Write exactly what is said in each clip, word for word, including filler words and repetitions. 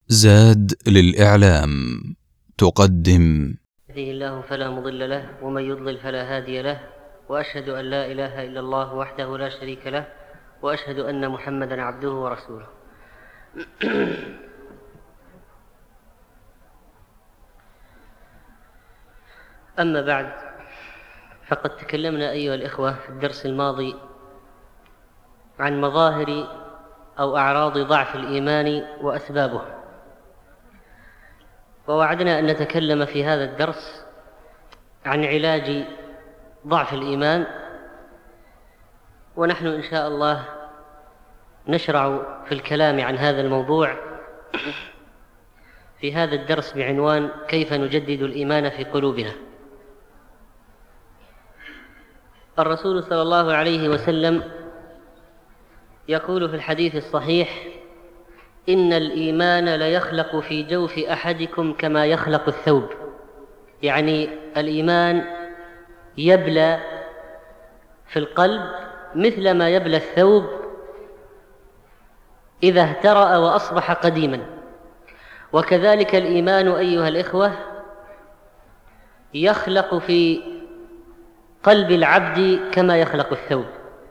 زاد للإعلام تقدم يهده الله فلا مضل له ومن يضلل فلا هادي له، وأشهد أن لا إله إلا الله وحده لا شريك له، وأشهد أن محمدًا عبده ورسوله. أما بعد، فقد تكلمنا أيها الإخوة في الدرس الماضي عن مظاهر أو أعراض ضعف الإيمان وأسبابه، ووعدنا أن نتكلم في هذا الدرس عن علاج ضعف الإيمان، ونحن إن شاء الله نشرع في الكلام عن هذا الموضوع في هذا الدرس بعنوان كيف نجدد الإيمان في قلوبنا. الرسول صلى الله عليه وسلم يقول في الحديث الصحيح: إن الإيمان ليخلق في جوف أحدكم كما يخلق الثوب، يعني الإيمان يبلى في القلب مثل ما يبلى الثوب إذا اهترأ وأصبح قديما. وكذلك الإيمان أيها الإخوة يخلق في قلب العبد كما يخلق الثوب،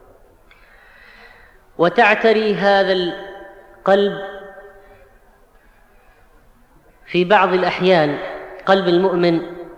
وتعتري هذا القلب في بعض الأحيان، قلب المؤمن،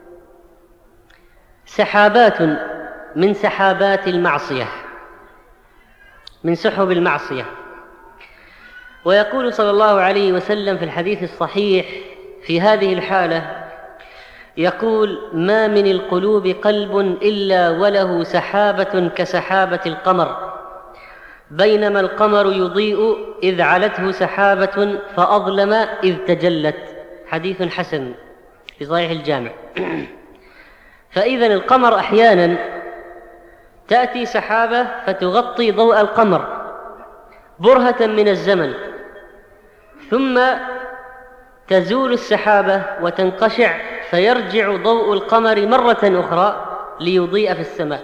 سحابات من سحابات المعصية، من سحب المعصية. ويقول صلى الله عليه وسلم في الحديث الصحيح في هذه الحالة، يقول: ما من القلوب قلب إلا وله سحابة كسحابة القمر، بينما القمر يضيء إذ علته سحابة فأظلم إذ تجلت. حديث حسن في صحيح الجامع. فإذا القمر أحيانا تأتي سحابة فتغطي ضوء القمر برهة من الزمن، ثم تزول السحابة وتنقشع فيرجع ضوء القمر مرة أخرى ليضيء في السماء.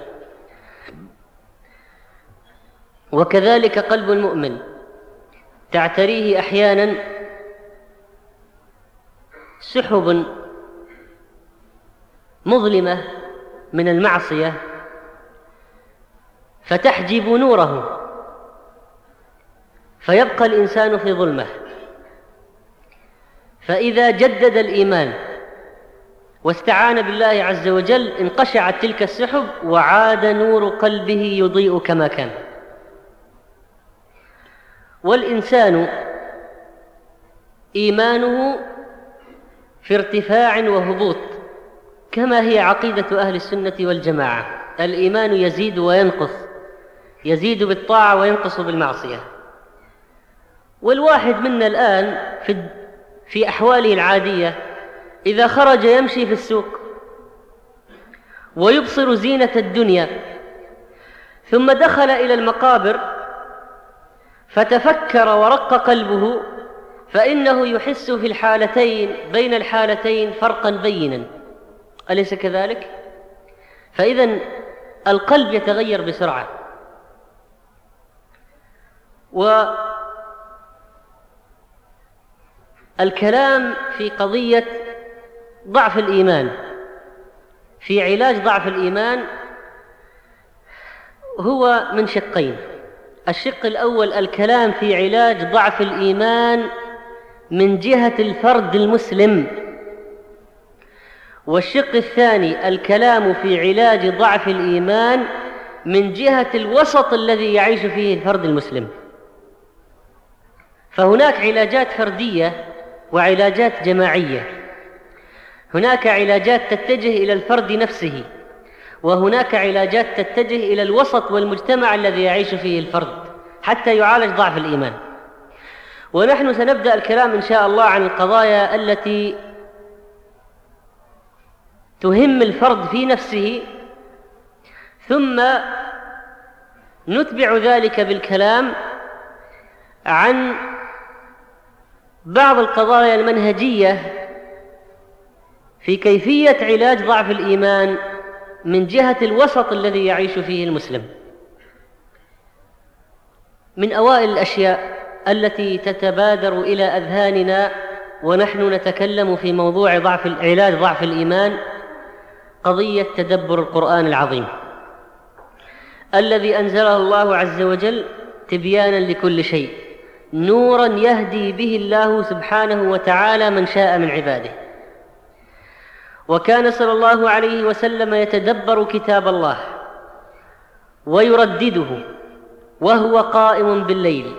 وكذلك قلب المؤمن تعتريه أحيانا سحب مظلمة من المعصية فتحجب نوره، فيبقى الإنسان في ظلمة. فإذا جدد الإيمان واستعان بالله عز وجل انقشعت تلك السحب وعاد نور قلبه يضيء كما كان. والإنسان إيمانه في ارتفاع وهبوط، كما هي عقيدة أهل السنة والجماعة. الإيمان يزيد وينقص، يزيد بالطاعة وينقص بالمعصية. والواحد منا الآن في في أحواله العادية إذا خرج يمشي في السوق ويبصر زينة الدنيا، ثم دخل إلى المقابر فتفكر ورق قلبه، فإنه يحس في الحالتين بين الحالتين فرقا بينا، أليس كذلك؟ فإذن القلب يتغير بسرعة. والكلام في قضية ضعف الإيمان، في علاج ضعف الإيمان، هو من شقين. الشق الأول الكلام في علاج ضعف الإيمان من جهة الفرد المسلم، والشق الثاني الكلام في علاج ضعف الإيمان من جهة الوسط الذي يعيش فيه الفرد المسلم. فهناك علاجات فردية وعلاجات جماعية، هناك علاجات تتجه إلى الفرد نفسه، وهناك علاجات تتجه إلى الوسط والمجتمع الذي يعيش فيه الفرد حتى يعالج ضعف الإيمان. ونحن سنبدأ الكلام إن شاء الله عن القضايا التي تهم الفرد في نفسه، ثم نتبع ذلك بالكلام عن بعض القضايا المنهجية في كيفية علاج ضعف الإيمان من جهة الوسط الذي يعيش فيه المسلم. من أوائل الأشياء التي تتبادر إلى أذهاننا ونحن نتكلم في موضوع ضعف علاج ضعف الإيمان قضية تدبر القرآن العظيم الذي أنزله الله عز وجل تبيانا لكل شيء، نورا يهدي به الله سبحانه وتعالى من شاء من عباده. وكان صلى الله عليه وسلم يتدبر كتاب الله ويردده وهو قائم بالليل،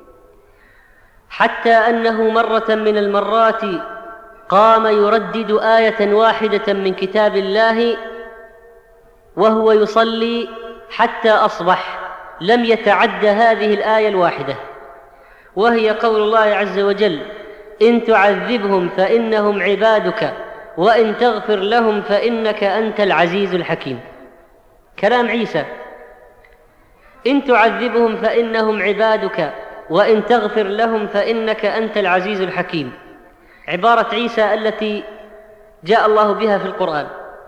حتى أنه مرة من المرات قام يردد آية واحدة من كتاب الله وهو يصلي حتى أصبح، لم يتعد هذه الآية الواحدة، وهي قول الله عز وجل: إن تعذبهم فإنهم عبادك وإن تغفر لهم فإنك أنت العزيز الحكيم. كلام عيسى: إن تعذبهم فإنهم عبادك وإن تغفر لهم فإنك أنت العزيز الحكيم، عبارة عيسى التي جاء الله بها في القرآن.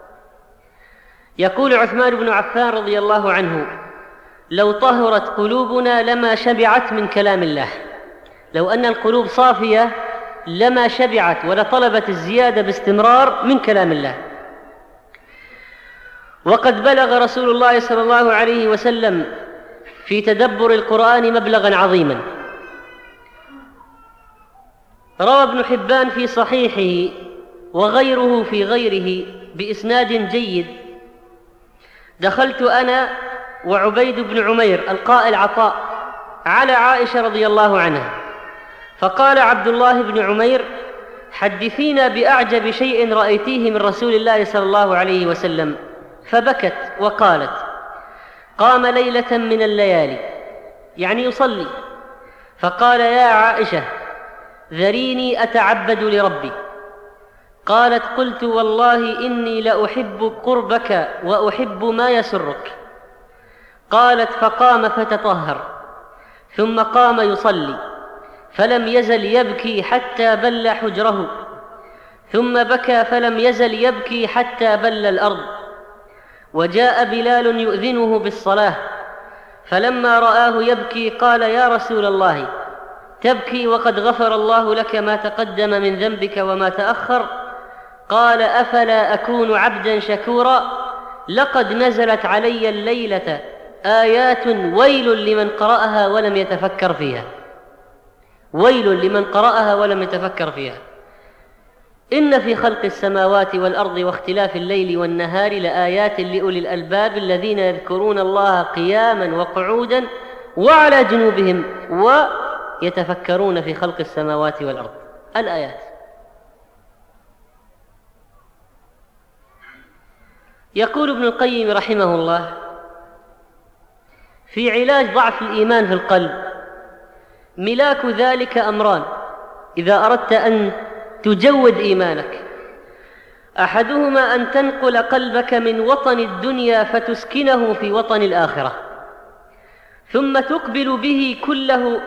يقول عثمان بن عفان رضي الله عنه: لو طهرت قلوبنا لما شبعت من كلام الله. لو أن القلوب صافية لما شبعت ولطلبت الزيادة باستمرار من كلام الله. وقد بلغ رسول الله صلى الله عليه وسلم في تدبر القرآن مبلغا عظيما. روى ابن حبان في صحيحه وغيره في غيره بإسناد جيد: دخلت أنا وعبيد بن عمير القائل عطاء على عائشة رضي الله عنها، فقال عبد الله بن عمير: حدثينا بأعجب شيء رأيتيه من رسول الله صلى الله عليه وسلم. فبكت وقالت: قام ليلة من الليالي، يعني يصلي، فقال: يا عائشة ذريني أتعبد لربي. قالت: قلت والله إني لأحب قربك وأحب ما يسرك. قالت: فقام فتطهر ثم قام يصلي، فلم يزل يبكي حتى بل حجره، ثم بكى فلم يزل يبكي حتى بل الأرض. وجاء بلال يؤذنه بالصلاة، فلما رآه يبكي قال: يا رسول الله، تبكي وقد غفر الله لك ما تقدم من ذنبك وما تأخر؟ قال: أفلا أكون عبدا شكورا؟ لقد نزلت علي الليلة آيات ويل لمن قرأها ولم يتفكر فيها. ويل لمن قرأها ولم يتفكر فيها. إن في خلق السماوات والأرض واختلاف الليل والنهار لآيات لأولي الألباب الذين يذكرون الله قياما وقعودا وعلى جنوبهم ويتفكرون في خلق السماوات والأرض. الآيات. يقول ابن القيم رحمه الله في علاج ضعف الإيمان في القلب: ملاك ذلك أمران إذا أردت أن تجود إيمانك: أحدهما أن تنقل قلبك من وطن الدنيا فتسكنه في وطن الآخرة، ثم تقبل به كله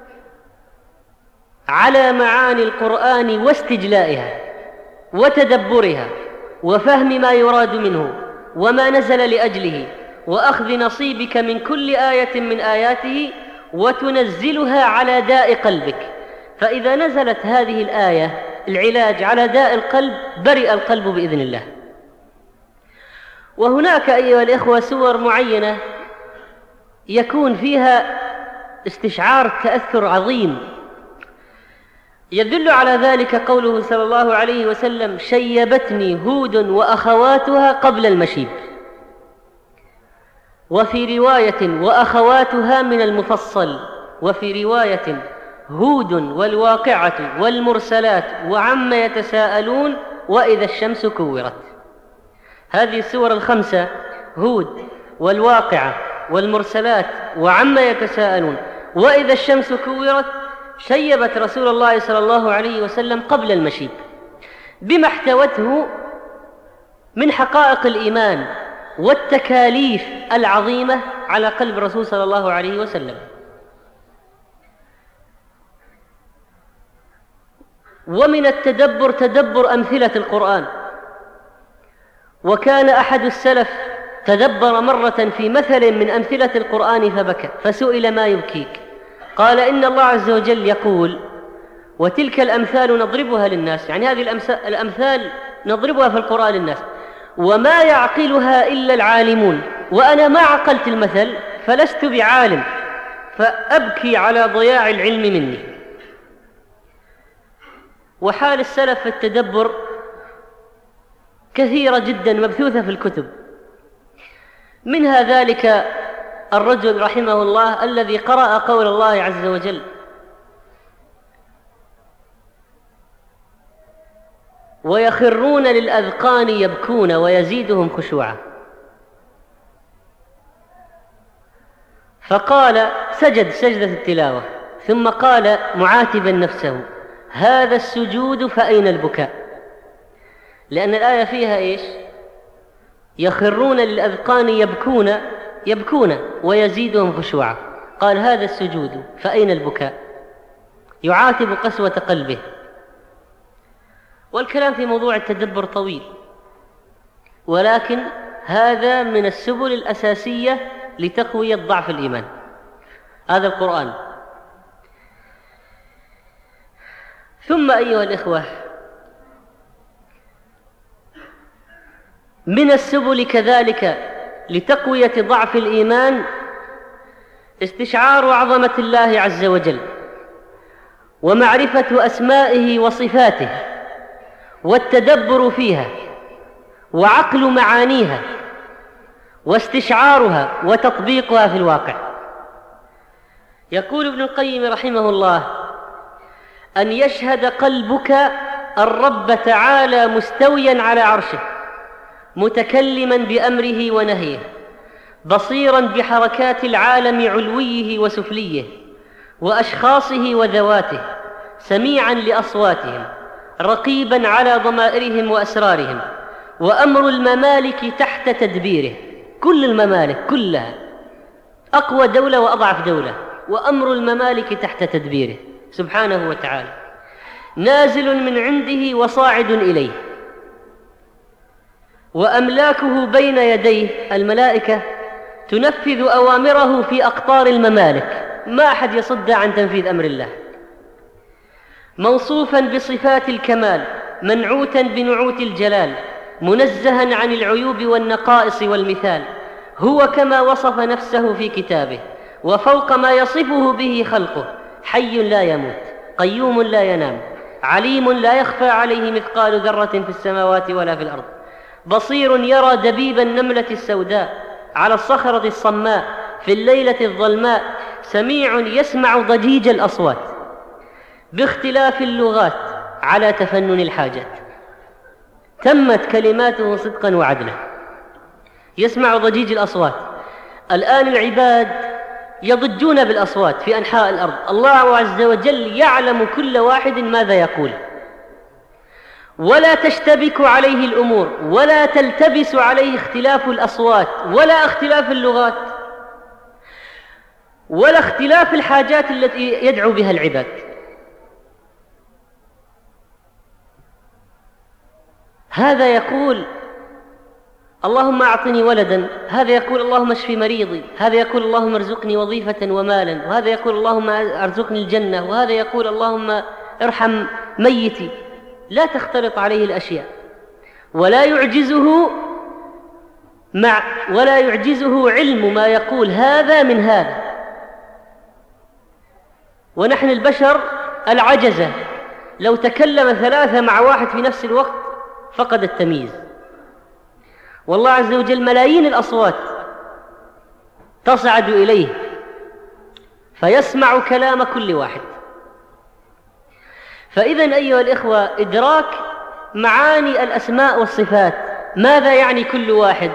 على معاني القرآن واستجلائها وتدبرها وفهم ما يراد منه وما نزل لأجله، وأخذ نصيبك من كل آية من آياته وتنزلها على داء قلبك. فإذا نزلت هذه الآية العلاج على داء القلب برئ القلب بإذن الله. وهناك أيها الإخوة سور معينة يكون فيها استشعار تأثر عظيم، يدل على ذلك قوله صلى الله عليه وسلم: شيبتني هود وأخواتها قبل المشيب. وفي رواية: وأخواتها من المفصل. وفي رواية: هود والواقعة والمرسلات وعم يتساءلون وإذا الشمس كورت. هذه السور الخمسة: هود والواقعة والمرسلات وعم يتساءلون وإذا الشمس كورت، شيبت رسول الله صلى الله عليه وسلم قبل المشيب بما احتوته من حقائق الإيمان والتكاليف العظيمة على قلب الرسول صلى الله عليه وسلم. ومن التدبر تدبر أمثلة القرآن. وكان أحد السلف تدبر مرة في مثل من أمثلة القرآن فبكى، فسئل: ما يبكيك؟ قال: إن الله عز وجل يقول: وتلك الأمثال نضربها للناس، يعني هذه الأمثال نضربها في القرآن للناس، وما يعقلها إلا العالمون، وأنا ما عقلت المثل فلست بعالم، فأبكي على ضياع العلم مني. وحال السلف في التدبر كثيرة جدا مبثوثة في الكتب، منها ذلك الرجل رحمه الله الذي قرأ قول الله عز وجل: ويخرون للأذقان يبكون ويزيدهم خشوعا، فقال سجد سجدة التلاوة، ثم قال معاتبا نفسه: هذا السجود فأين البكاء؟ لأن الآية فيها إيش؟ يخرون للأذقان يبكون يبكون ويزيدهم خشوعا، قال هذا السجود فأين البكاء؟ يعاتب قسوة قلبه. والكلام في موضوع التدبر طويل، ولكن هذا من السبل الأساسية لتقوية ضعف الإيمان، هذا القرآن. ثم أيها الإخوة، من السبل كذلك لتقوية ضعف الإيمان استشعار عظمة الله عز وجل، ومعرفة أسمائه وصفاته، والتدبر فيها، وعقل معانيها، واستشعارها وتطبيقها في الواقع. يقول ابن القيم رحمه الله: أن يشهد قلبك الرب تعالى مستويا على عرشه، متكلما بأمره ونهيه، بصيرا بحركات العالم علويه وسفليه، وأشخاصه وذواته، سميعا لأصواتهم، رقيبا على ضمائرهم وأسرارهم، وأمر الممالك تحت تدبيره، كل الممالك كلها، أقوى دولة وأضعف دولة، وأمر الممالك تحت تدبيره سبحانه وتعالى، نازل من عنده وصاعد إليه، وأملاكه بين يديه الملائكة تنفذ أوامره في أقطار الممالك، ما أحد يصد عن تنفيذ أمر الله، موصوفا بصفات الكمال، منعوتا بنعوت الجلال، منزها عن العيوب والنقائص والمثال، هو كما وصف نفسه في كتابه، وفوق ما يصفه به خلقه، حي لا يموت، قيوم لا ينام، عليم لا يخفى عليه مثقال ذرة في السماوات ولا في الأرض، بصير يرى دبيب النملة السوداء على الصخرة الصماء في الليلة الظلماء، سميع يسمع ضجيج الأصوات باختلاف اللغات على تفنن الحاجات، تمت كلماته صدقا وعدلا، يسمع ضجيج الأصوات. الآن العباد يضجون بالأصوات في أنحاء الأرض، الله عز وجل يعلم كل واحد ماذا يقول، ولا تشتبك عليه الأمور، ولا تلتبس عليه اختلاف الأصوات، ولا اختلاف اللغات، ولا اختلاف الحاجات التي يدعو بها العباد. هذا يقول اللهم أعطني ولدا، هذا يقول اللهم اشف مريضي، هذا يقول اللهم ارزقني وظيفة ومالا، وهذا يقول اللهم ارزقني الجنة، وهذا يقول اللهم ارحم ميتي. لا تختلط عليه الأشياء، ولا يعجزه مع ولا يعجزه علم ما يقول هذا من هذا. ونحن البشر العجزة لو تكلم ثلاثة مع واحد في نفس الوقت فقد التمييز، والله عز وجل ملايين الأصوات تصعد إليه فيسمع كلام كل واحد. فإذن أيها الإخوة، إدراك معاني الأسماء والصفات، ماذا يعني كل واحد،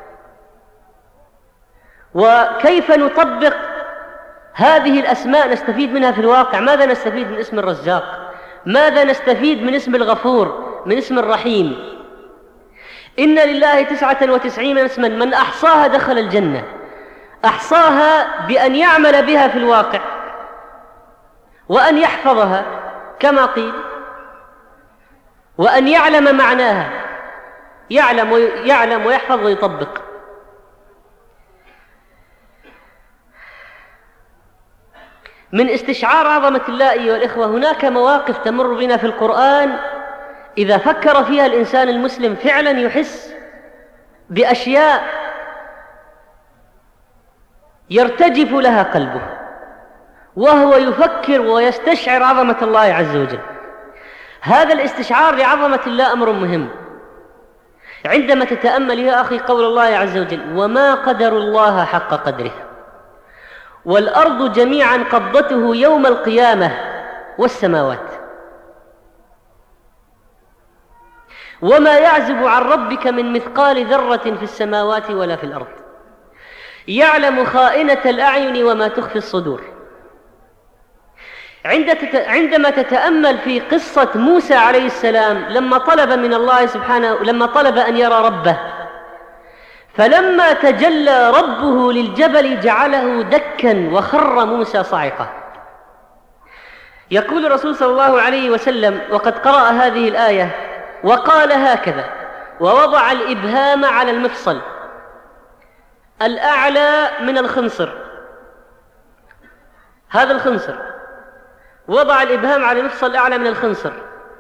وكيف نطبق هذه الأسماء نستفيد منها في الواقع. ماذا نستفيد من اسم الرزاق؟ ماذا نستفيد من اسم الغفور، من اسم الرحيم؟ إن لله تسعة وتسعين اسما من أحصاها دخل الجنة. أحصاها بأن يعمل بها في الواقع وأن يحفظها كما قيل، وأن يعلم معناها، يعلم ويعلم ويحفظ ويطبق. من استشعار عظمة الله أيها الإخوة هناك مواقف تمر بنا في القرآن إذا فكر فيها الإنسان المسلم فعلا يحس بأشياء يرتجف لها قلبه وهو يفكر ويستشعر عظمة الله عز وجل. هذا الاستشعار لعظمة الله أمر مهم. عندما تتأمل يا أخي قول الله عز وجل: وما قدر الله حق قدره والأرض جميعا قبضته يوم القيامة والسماوات وما يعزب عن ربك من مثقال ذرة في السماوات ولا في الأرض يعلم خائنة الأعين وما تخفي الصدور. عندما تتأمل في قصة موسى عليه السلام لما طلب من الله سبحانه لما طلب أن يرى ربه، فلما تجلى ربه للجبل جعله دكا وخر موسى صاعقا. يقول الرسول صلى الله عليه وسلم وقد قرأ هذه الآية وقال هكذا: ووضع الإبهام على المفصل الأعلى من الخنصر، هذا الخنصر، وضع الإبهام على المفصل الأعلى من الخنصر،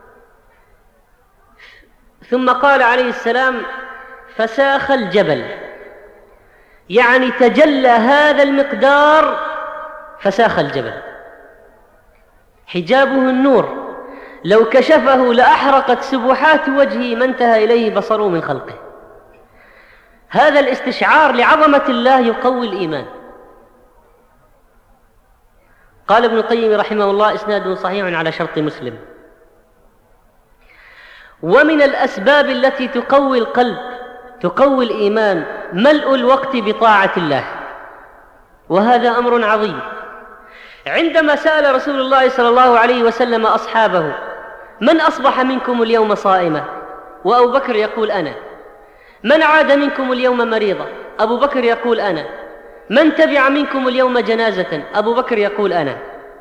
ثم قال عليه السلام: فساخ الجبل، يعني تجلى هذا المقدار فساخ الجبل. حجابه النور، لو كشفه لأحرقت سبحات وجهه ما انتهى إليه بصره من خلقه. هذا الاستشعار لعظمة الله يقوي الإيمان. قال ابن القيم رحمه الله: إسناده صحيح على شرط مسلم. ومن الأسباب التي تقوي القلب تقوي الإيمان ملء الوقت بطاعة الله، وهذا أمر عظيم. عندما سأل رسول الله صلى الله عليه وسلم أصحابه: من أصبح منكم اليوم صائما؟ وأبو بكر يقول: أنا. من عاد منكم اليوم مريضا؟ أبو بكر يقول: أنا. من تبع منكم اليوم جنازة؟ أبو بكر يقول: أنا.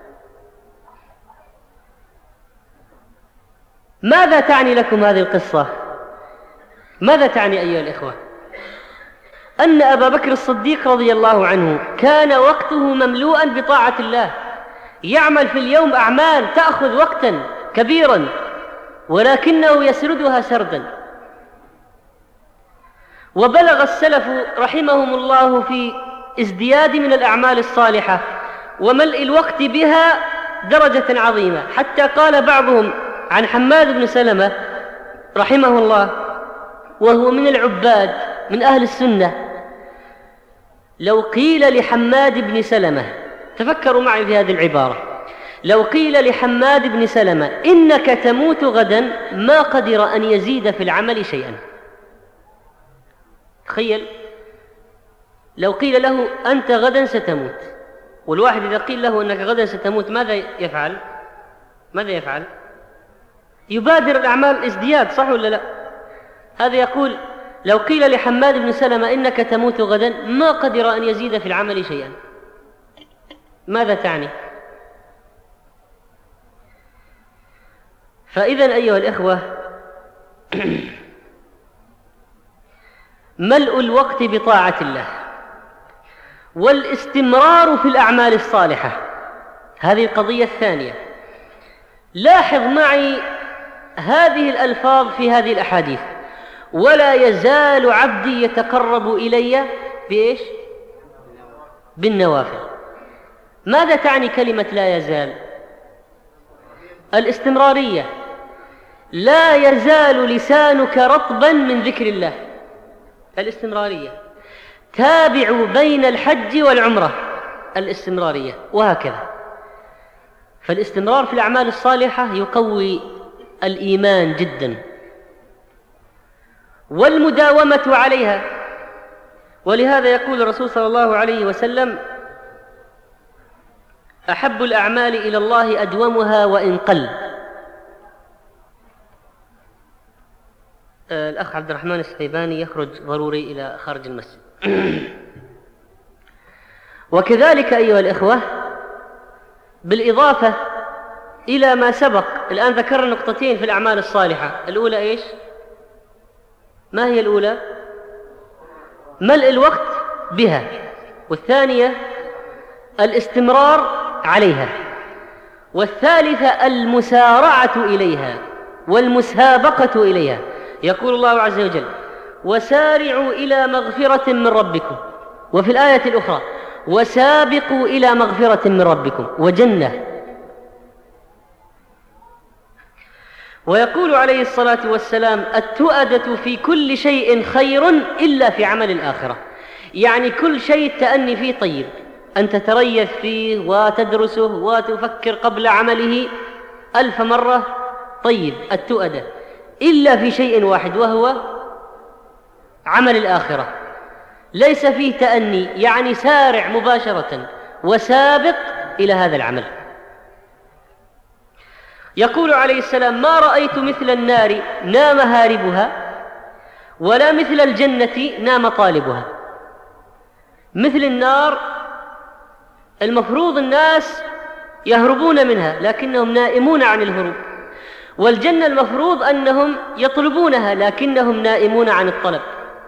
ماذا تعني لكم هذه القصة؟ ماذا تعني أيها الإخوة؟ أن أبا بكر الصديق رضي الله عنه كان وقته مملوءا بطاعة الله، يعمل في اليوم أعمال تأخذ وقتا كبيرا ولكنه يسردها سردا. وبلغ السلف رحمهم الله في ازدياد من الأعمال الصالحة وملء الوقت بها درجة عظيمة، حتى قال بعضهم عن حماد بن سلمة رحمه الله وهو من العباد من أهل السنة: لو قيل لحماد بن سلمة، تفكروا معي في هذه العبارة، لو قيل لحماد بن سلمة إنك تموت غدا ما قدر أن يزيد في العمل شيئا. تخيل لو قيل له أنت غدا ستموت، والواحد إذا قيل له أنك غدا ستموت ماذا يفعل؟ ماذا يفعل؟ يبادر الأعمال ازدياد، صح ولا لا؟ هذا يقول: لو قيل لحماد بن سلمة إنك تموت غدا ما قدر أن يزيد في العمل شيئا. ماذا تعني؟ فإذن أيها الإخوة ملء الوقت بطاعة الله والاستمرار في الأعمال الصالحة، هذه القضية الثانية. لاحظ معي هذه الألفاظ في هذه الأحاديث: ولا يزال عبدي يتقرب إلي بإيش؟ بالنوافل. ماذا تعني كلمة لا يزال؟ الاستمرارية. لا يزال لسانك رطبا من ذكر الله، الاستمرارية. تابعوا بين الحج والعمرة، الاستمرارية، وهكذا. فالاستمرار في الأعمال الصالحة يقوي الإيمان جدا، والمداومة عليها. ولهذا يقول الرسول صلى الله عليه وسلم: أحب الأعمال إلى الله أدومها وإن قل. الأخ عبد الرحمن السحيباني يخرج ضروري إلى خارج المسجد. وكذلك أيها الإخوة بالإضافة إلى ما سبق، الآن ذكرنا نقطتين في الأعمال الصالحة. الأولى إيش؟ ما هي الأولى؟ ملء الوقت بها. والثانية الاستمرار عليها. والثالثة المسارعة إليها والمسابقة إليها. يقول الله عز وجل: وسارعوا إلى مغفرة من ربكم، وفي الآية الأخرى: وسابقوا إلى مغفرة من ربكم وجنة. ويقول عليه الصلاة والسلام: التؤدة في كل شيء خير إلا في عمل الآخرة. يعني كل شيء تأني فيه طيب، أن تتريث فيه وتدرسه وتفكر قبل عمله ألف مرة طيب التؤدة، إلا في شيء واحد وهو عمل الآخرة، ليس فيه تأني، يعني سارع مباشرة وسابق إلى هذا العمل. يقول عليه السلام: ما رأيت مثل النار نام هاربها، ولا مثل الجنة نام طالبها. مثل النار المفروض الناس يهربون منها لكنهم نائمون عن الهروب، والجنة المفروض أنهم يطلبونها لكنهم نائمون عن الطلب.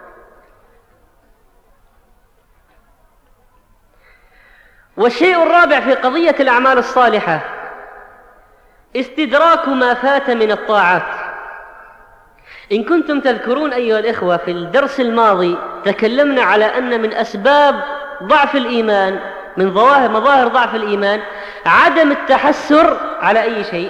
والشيء الرابع في قضية الأعمال الصالحة استدراك ما فات من الطاعات. إن كنتم تذكرون أيها الإخوة في الدرس الماضي تكلمنا على أن من أسباب ضعف الإيمان، من ظواهر مظاهر ضعف الإيمان، عدم التحسر على أي شيء؟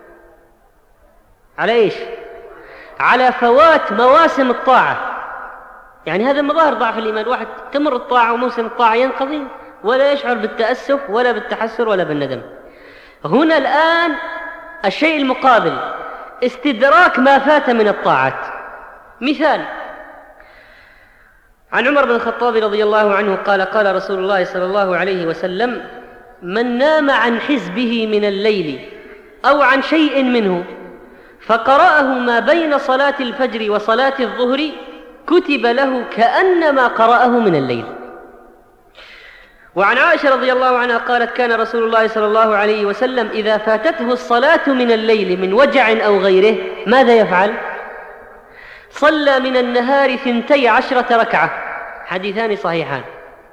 على إيش؟ على فوات مواسم الطاعة. يعني هذا مظاهر ضعف الإيمان، واحد تمر الطاعة وموسم الطاعة ينقضي ولا يشعر بالتأسف ولا بالتحسر ولا بالندم. هنا الآن الشيء المقابل، استدراك ما فات من الطاعات. مثال: عن عمر بن الخطاب رضي الله عنه قال: قال رسول الله صلى الله عليه وسلم: من نام عن حزبه من الليل أو عن شيء منه فقرأه ما بين صلاة الفجر وصلاة الظهر كتب له كأنما قرأه من الليل. وعن عائشة رضي الله عنها قالت: كان رسول الله صلى الله عليه وسلم إذا فاتته الصلاة من الليل من وجع أو غيره ماذا يفعل؟ صلى من النهار ثنتي عشرة ركعة. حديثان صحيحان.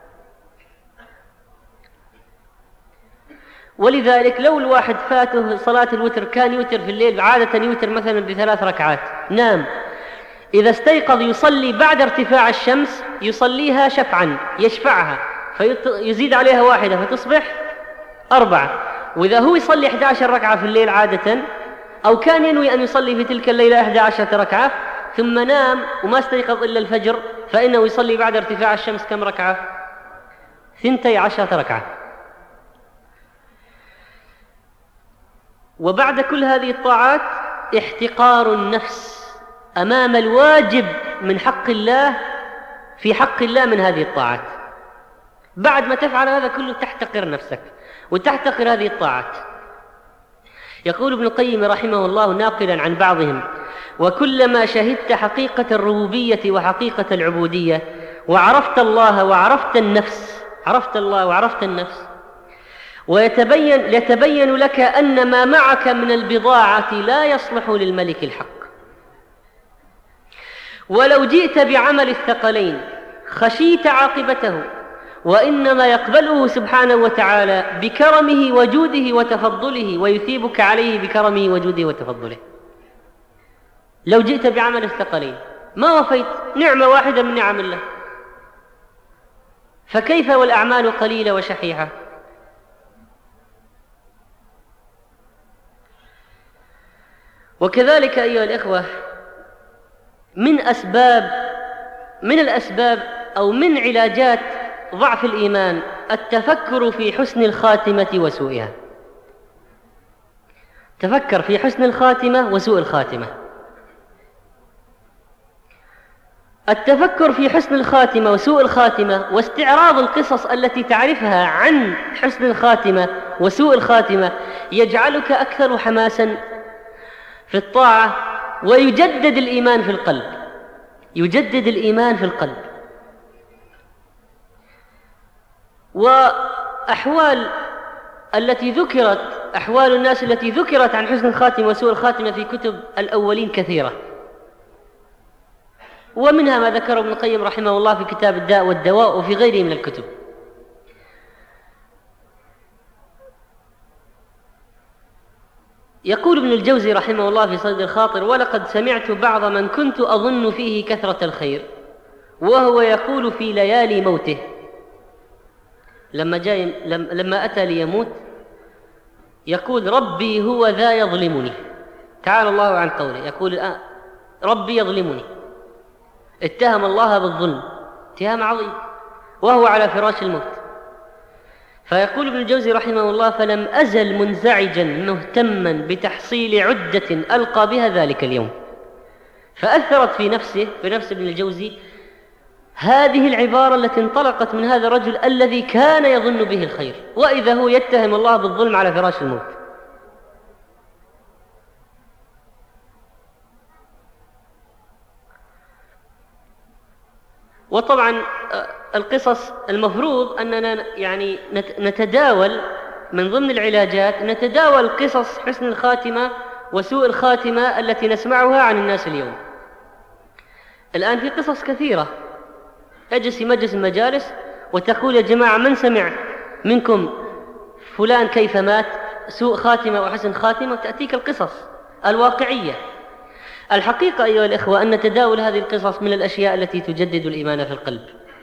ولذلك لو الواحد فاته صلاة الوتر كان يوتر في الليل، عادة يوتر مثلا بثلاث ركعات، نام، إذا استيقظ يصلي بعد ارتفاع الشمس، يصليها شفعا، يشفعها فيزيد عليها واحدة فتصبح أربعة. وإذا هو يصلي إحدى عشر ركعة في الليل عادة، أو كان ينوي أن يصلي في تلك الليلة إحدى عشرة ركعة ثم نام وما استيقظ إلا الفجر، فإنه يصلي بعد ارتفاع الشمس كم ركعة؟ ثنتي عشرة ركعة. وبعد كل هذه الطاعات احتقار النفس أمام الواجب من حق الله في حق الله من هذه الطاعات. بعد ما تفعل هذا كله تحتقر نفسك وتحتقر هذه الطاعات. يقول ابن القيم رحمه الله ناقلا عن بعضهم: وكلما شهدت حقيقة الربوبية وحقيقة العبودية وعرفت الله وعرفت النفس، عرفت الله وعرفت النفس، ويتبين يتبين لك أن ما معك من البضاعة لا يصلح للملك الحق. ولو جئت بعمل الثقلين خشيت عاقبته، وإنما يقبله سبحانه وتعالى بكرمه وجوده وتفضله، ويثيبك عليه بكرمه وجوده وتفضله. لو جئت بعمل الثقلين ما وفيت نعمة واحدة من نعم الله، فكيف والأعمال قليلة وشحيحة؟ وكذلك أيها الإخوة من أسباب من الأسباب أو من علاجات ضعف الإيمان التفكر في حسن الخاتمة وسوءها. تفكر في حسن الخاتمة وسوء الخاتمة. التفكر في حسن الخاتمة وسوء الخاتمة واستعراض القصص التي تعرفها عن حسن الخاتمة وسوء الخاتمة يجعلك أكثر حماسا في الطاعة، ويجدد الإيمان في القلب، يجدد الإيمان في القلب. وأحوال التي ذكرت أحوال الناس التي ذكرت عن حسن الخاتمة وسوء الخاتمة في كتب الأولين كثيرة، ومنها ما ذكره ابن القيم رحمه الله في كتاب الداء والدواء وفي غيره من الكتب. يقول ابن الجوزي رحمه الله في صيد الخاطر: ولقد سمعت بعض من كنت أظن فيه كثرة الخير وهو يقول في ليالي موته، لما, جاي لما أتى ليموت يقول: ربي هو ذا يظلمني. تعالى الله عن قوله، يقول الآن ربي يظلمني، اتهم الله بالظلم اتهام عظيم وهو على فراش الموت. فيقول ابن الجوزي رحمه الله: فلم أزل منزعجا مهتما بتحصيل عدة ألقى بها ذلك اليوم. فأثرت في نفسه في نفس ابن الجوزي هذه العبارة التي انطلقت من هذا الرجل الذي كان يظن به الخير، وإذا هو يتهم الله بالظلم على فراش الموت. وطبعا القصص المفروض أننا يعني نتداول من ضمن العلاجات، نتداول قصص حسن الخاتمة وسوء الخاتمة التي نسمعها عن الناس اليوم. الآن في قصص كثيرة، أجلس في مجلس المجالس وتقول: يا جماعة من سمع منكم فلان كيف مات، سوء خاتمة وحسن خاتمة، تأتيك القصص الواقعية. الحقيقة أيها الإخوة أن تداول هذه القصص من الأشياء التي تجدد الإيمان في القلب،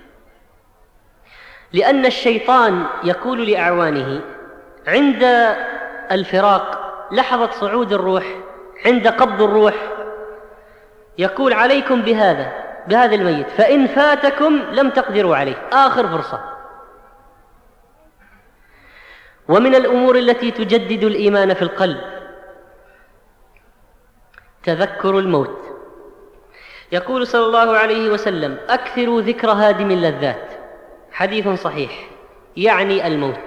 لأن الشيطان يقول لأعوانه عند الفراق، لحظة صعود الروح، عند قبض الروح، يقول: عليكم بهذا بهذا الميت، فإن فاتكم لم تقدروا عليه، آخر فرصة. ومن الأمور التي تجدد الإيمان في القلب تذكر الموت. يقول صلى الله عليه وسلم: أكثروا ذكر هادم اللذات، حديث صحيح، يعني الموت.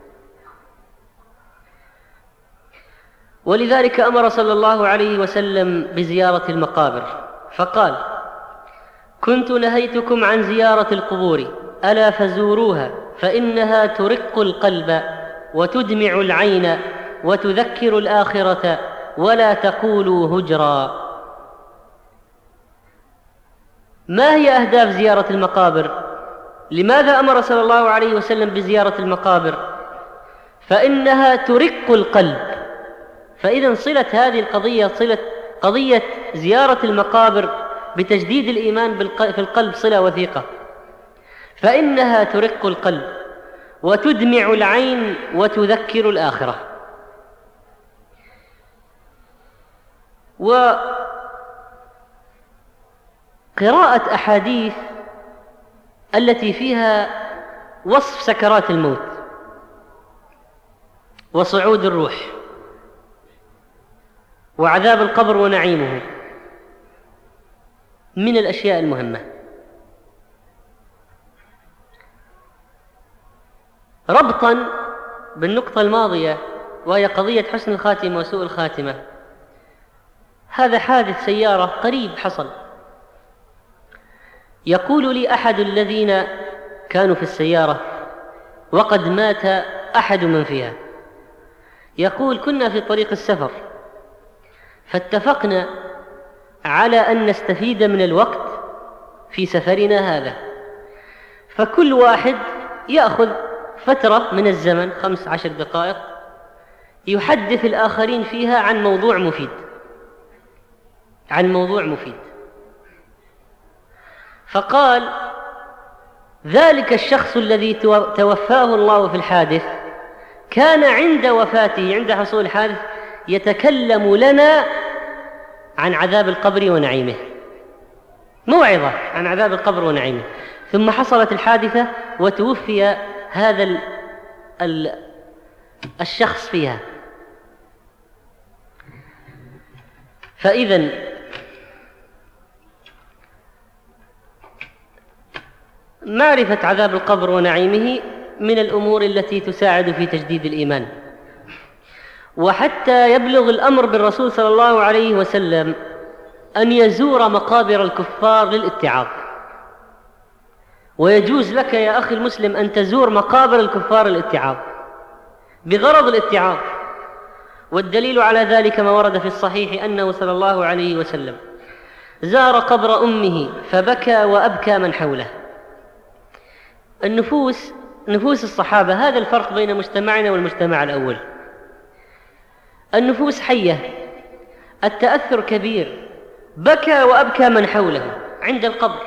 ولذلك أمر صلى الله عليه وسلم بزيارة المقابر فقال: كنت نهيتكم عن زيارة القبور ألا فزوروها فإنها ترق القلب وتدمع العين وتذكر الآخرة ولا تقولوا هجرا. ما هي أهداف زيارة المقابر؟ لماذا أمر صلى الله عليه وسلم بزيارة المقابر؟ فإنها ترق القلب. فإذا صلة هذه القضية، صلة قضية زيارة المقابر بتجديد الإيمان في القلب صلة وثيقة. فإنها ترق القلب وتدمع العين وتذكر الآخرة. وقراءة أحاديث التي فيها وصف سكرات الموت وصعود الروح وعذاب القبر ونعيمه من الأشياء المهمة. ربطا بالنقطة الماضية وهي قضية حسن الخاتمة وسوء الخاتمة، هذا حادث سيارة قريب حصل. يقول لي أحد الذين كانوا في السيارة وقد مات أحد من فيها، يقول: كنا في طريق السفر فاتفقنا على أن نستفيد من الوقت في سفرنا هذا، فكل واحد يأخذ فترة من الزمن خمس عشر دقائق يحدث الآخرين فيها عن موضوع مفيد عن موضوع مفيد فقال: ذلك الشخص الذي توفاه الله في الحادث كان عند وفاته، عند حصول الحادث، يتكلم لنا عن عذاب القبر ونعيمه، موعظة عن عذاب القبر ونعيمه. ثم حصلت الحادثة وتوفي هذا ال ال الشخص فيها. فإذن معرفة عذاب القبر ونعيمه من الأمور التي تساعد في تجديد الإيمان. وحتى يبلغ الأمر بالرسول صلى الله عليه وسلم أن يزور مقابر الكفار للاتعاظ. ويجوز لك يا أخي المسلم أن تزور مقابر الكفار للاتعاظ بغرض الاتعاظ. والدليل على ذلك ما ورد في الصحيح أنه صلى الله عليه وسلم زار قبر أمه فبكى وأبكى من حوله. النفوس نفوس الصحابة، هذا الفرق بين مجتمعنا والمجتمع الأول. النفوس حية، التأثر كبير، بكى وأبكى من حوله عند القبر،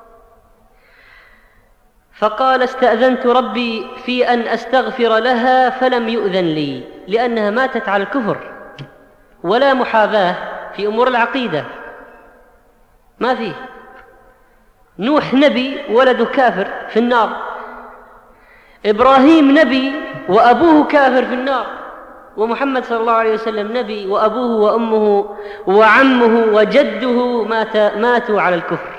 فقال: استأذنت ربي في أن أستغفر لها فلم يؤذن لي، لأنها ماتت على الكفر، ولا محاباة في أمور العقيدة، ما فيه. نوح نبي ولده كافر في النار، إبراهيم نبي وأبوه كافر في النار، ومحمد صلى الله عليه وسلم نبي وأبوه وأمه وعمه وجده مات ماتوا على الكفر.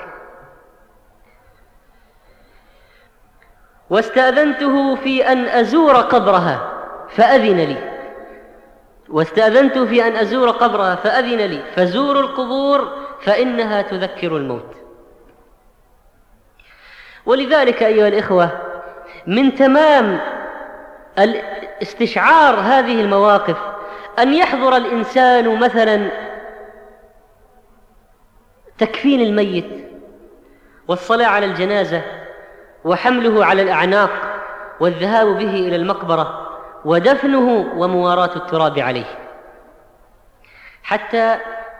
واستأذنته في أن أزور قبرها فأذن لي، واستأذنت في أن أزور قبرها فأذن لي، فزوروا القبور فإنها تذكر الموت. ولذلك أيها الإخوة، من تمام استشعار هذه المواقف أن يحضر الإنسان مثلا تكفين الميت والصلاة على الجنازة وحمله على الأعناق والذهاب به إلى المقبرة ودفنه ومواراة التراب عليه، حتى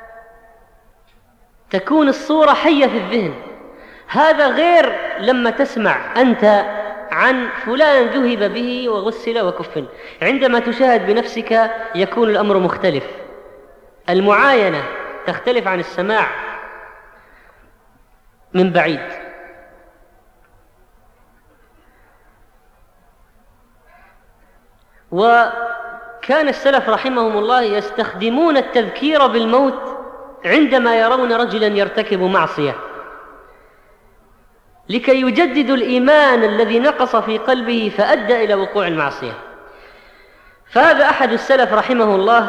تكون الصورة حية في الذهن. هذا غير لما تسمع أنت عن فلان ذهب به وغسل وكفن، عندما تشاهد بنفسك يكون الأمر مختلف، المعاينة تختلف عن السماع من بعيد. وكان السلف رحمهم الله يستخدمون التذكير بالموت عندما يرون رجلا يرتكب معصية، لكي يجددوا الإيمان الذي نقص في قلبه فأدى إلى وقوع المعصية. فهذا أحد السلف رحمه الله،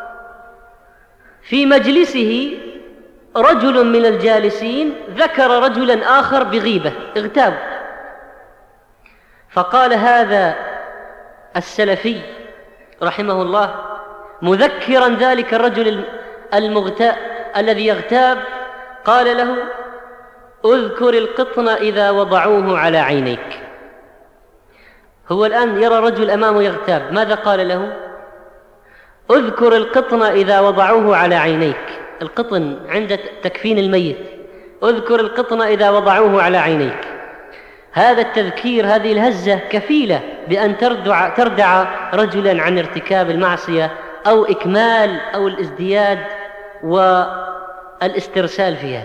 في مجلسه رجل من الجالسين ذكر رجلا آخر بغيبة، اغتاب، فقال هذا السلفي رحمه الله مذكرا ذلك الرجل المغتاب الذي يغتاب، قال له: اذكر القطن إذا وضعوه على عينيك. هو الآن يرى رجل أمامه يغتاب، ماذا قال له؟ اذكر القطن إذا وضعوه على عينيك، القطن عند تكفين الميت، اذكر القطن إذا وضعوه على عينيك. هذا التذكير، هذه الهزة كفيلة بأن تردع, تردع رجلا عن ارتكاب المعصية أو إكمال أو الازدياد والاسترسال فيها.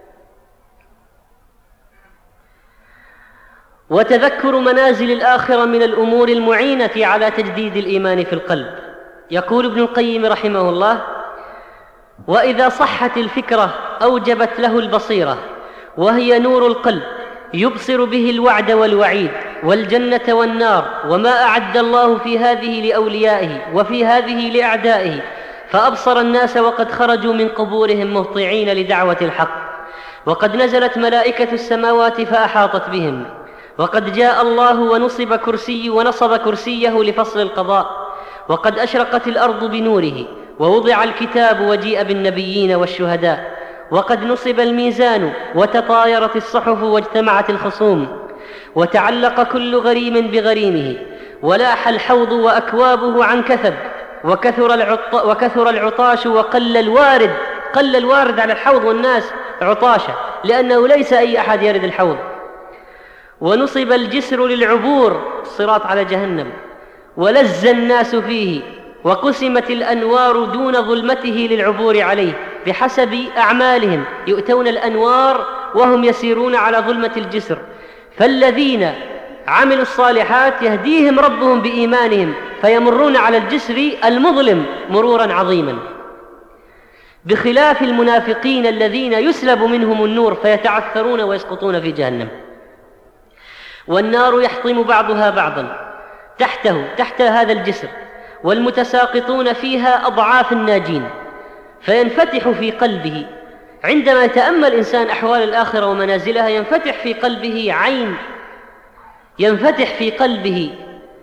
وتذكر منازل الآخرة من الأمور المعينة على تجديد الإيمان في القلب. يقول ابن القيم رحمه الله: وإذا صحت الفكرة أوجبت له البصيرة، وهي نور القلب يبصر به الوعد والوعيد والجنة والنار وما أعد الله في هذه لأوليائه وفي هذه لأعدائه، فأبصر الناس وقد خرجوا من قبورهم مهطعين لدعوة الحق، وقد نزلت ملائكة السماوات فأحاطت بهم، وقد جاء الله ونصب كرسي ونصب كرسيه لفصل القضاء، وقد أشرقت الأرض بنوره، ووضع الكتاب وجيء بالنبيين والشهداء، وقد نصب الميزان وتطايرت الصحف واجتمعت الخصوم، وتعلق كل غريم بغريمه، ولاح الحوض وأكوابه عن كثب، وكثر, العط... وكثر العطاش وقل الوارد، قل الوارد على الحوض والناس عطاشة لأنه ليس أي أحد يرد الحوض، ونصب الجسر للعبور، الصراط على جهنم، ولز الناس فيه، وقسمت الأنوار دون ظلمته للعبور عليه بحسب أعمالهم، يؤتون الأنوار وهم يسيرون على ظلمة الجسر، فالذين عملوا الصالحات يهديهم ربهم بإيمانهم فيمرون على الجسر المظلم مرورا عظيما، بخلاف المنافقين الذين يسلب منهم النور فيتعثرون ويسقطون في جهنم. والنار يحطم بعضها بعضا تحته تحت هذا الجسر، والمتساقطون فيها أضعاف الناجين، فينفتح في قلبه عندما يتأمل الإنسان أحوال الآخرة ومنازلها، ينفتح في قلبه عين ينفتح في قلبه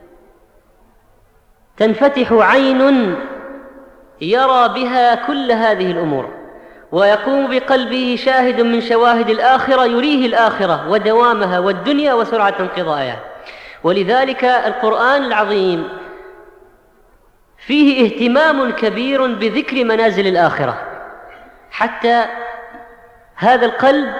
تنفتح عين يرى بها كل هذه الأمور، ويقوم بقلبه شاهد من شواهد الآخرة يريه الآخرة ودوامها والدنيا وسرعة انقضائها. ولذلك القرآن العظيم فيه اهتمام كبير بذكر منازل الآخرة، حتى هذا القلب